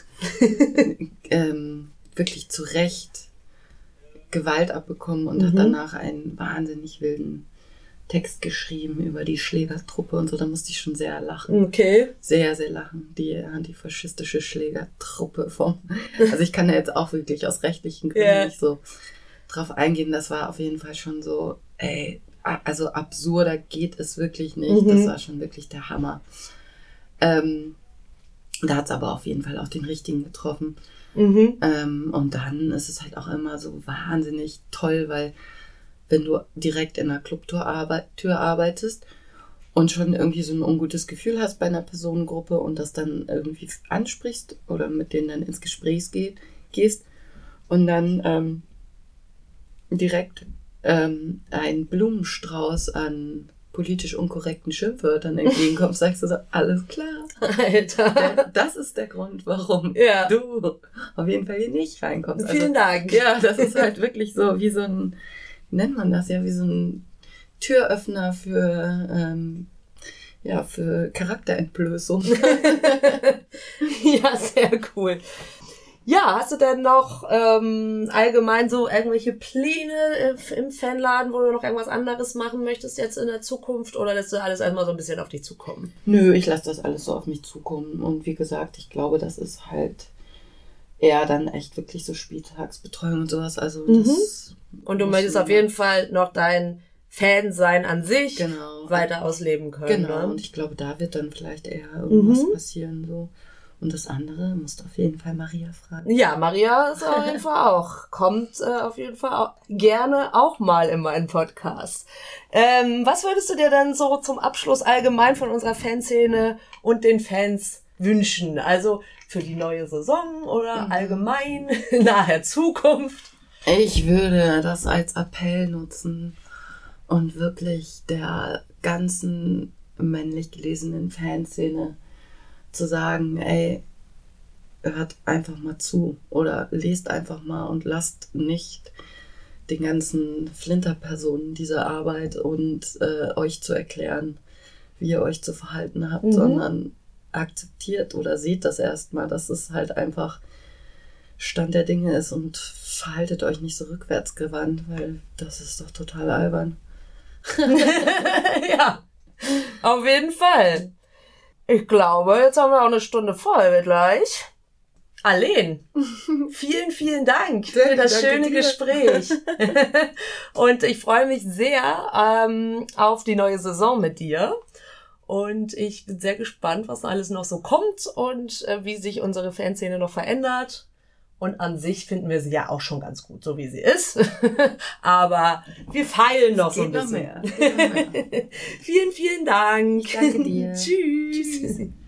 ähm, wirklich zu Recht Gewalt abbekommen und mhm. hat danach einen wahnsinnig wilden Text geschrieben über die Schlägertruppe und so, da musste ich schon sehr lachen. Okay. Sehr, sehr lachen. Die antifaschistische Schlägertruppe vom, also ich kann da jetzt auch wirklich aus rechtlichen Gründen yeah. nicht so drauf eingehen. Das war auf jeden Fall schon so, ey, also absurder geht es wirklich nicht. Mhm. Das war schon wirklich der Hammer. Ähm, da hat es aber auf jeden Fall auch den richtigen getroffen. Mhm. Ähm, und dann ist es halt auch immer so wahnsinnig toll, weil wenn du direkt in einer Clubtür arbeit- Tür arbeitest und schon irgendwie so ein ungutes Gefühl hast bei einer Personengruppe und das dann irgendwie ansprichst oder mit denen dann ins Gespräch geht, gehst und dann ähm, direkt ähm, ein Blumenstrauß an politisch unkorrekten Schimpfwörtern entgegenkommst, sagst du so, alles klar. Alter. Das ist der Grund, warum ja. du auf jeden Fall hier nicht reinkommst. Vielen also, Dank. Ja, das ist halt wirklich so wie so ein, wie nennt man das ja, wie so ein Türöffner für, ähm, ja, für Charakterentblößung. Ja, sehr cool. Ja, hast du denn noch ähm, allgemein so irgendwelche Pläne im Fanladen, wo du noch irgendwas anderes machen möchtest jetzt in der Zukunft oder lässt du alles erstmal so ein bisschen auf dich zukommen? Nö, ich lasse das alles so auf mich zukommen und wie gesagt, ich glaube, das ist halt eher dann echt wirklich so Spieltagsbetreuung und sowas. Also das mhm. Und du möchtest auf jeden Fall noch dein Fan-Sein an sich genau. weiter ausleben können. Genau, ne? Und ich glaube, da wird dann vielleicht eher irgendwas mhm. passieren so. Und das andere musst du auf jeden Fall Maria fragen. Ja, Maria ist auf jeden Fall auch. Kommt äh, auf jeden Fall auch gerne auch mal in meinen Podcast. Ähm, was würdest du dir denn so zum Abschluss allgemein von unserer Fanszene und den Fans wünschen? Also für die neue Saison oder mhm. allgemein nahe Zukunft? Ich würde das als Appell nutzen und wirklich der ganzen männlich gelesenen Fanszene zu sagen, ey, hört einfach mal zu oder lest einfach mal und lasst nicht den ganzen Flinterpersonen diese Arbeit und äh, euch zu erklären, wie ihr euch zu verhalten habt, mhm. sondern akzeptiert oder seht das erstmal, dass es halt einfach Stand der Dinge ist und verhaltet euch nicht so rückwärtsgewandt, weil das ist doch total albern. Ja, auf jeden Fall. Ich glaube, jetzt haben wir auch eine Stunde voll gleich. Arlene, vielen, vielen Dank für das Danke schöne dir. Gespräch. Und ich freue mich sehr ähm, auf die neue Saison mit dir. Und ich bin sehr gespannt, was alles noch so kommt und äh, wie sich unsere Fanszene noch verändert. Und an sich finden wir sie ja auch schon ganz gut, so wie sie ist. Aber wir feilen noch so ein bisschen. Noch mehr. Noch mehr. Vielen, vielen Dank. Danke dir. Tschüss. Tschüss.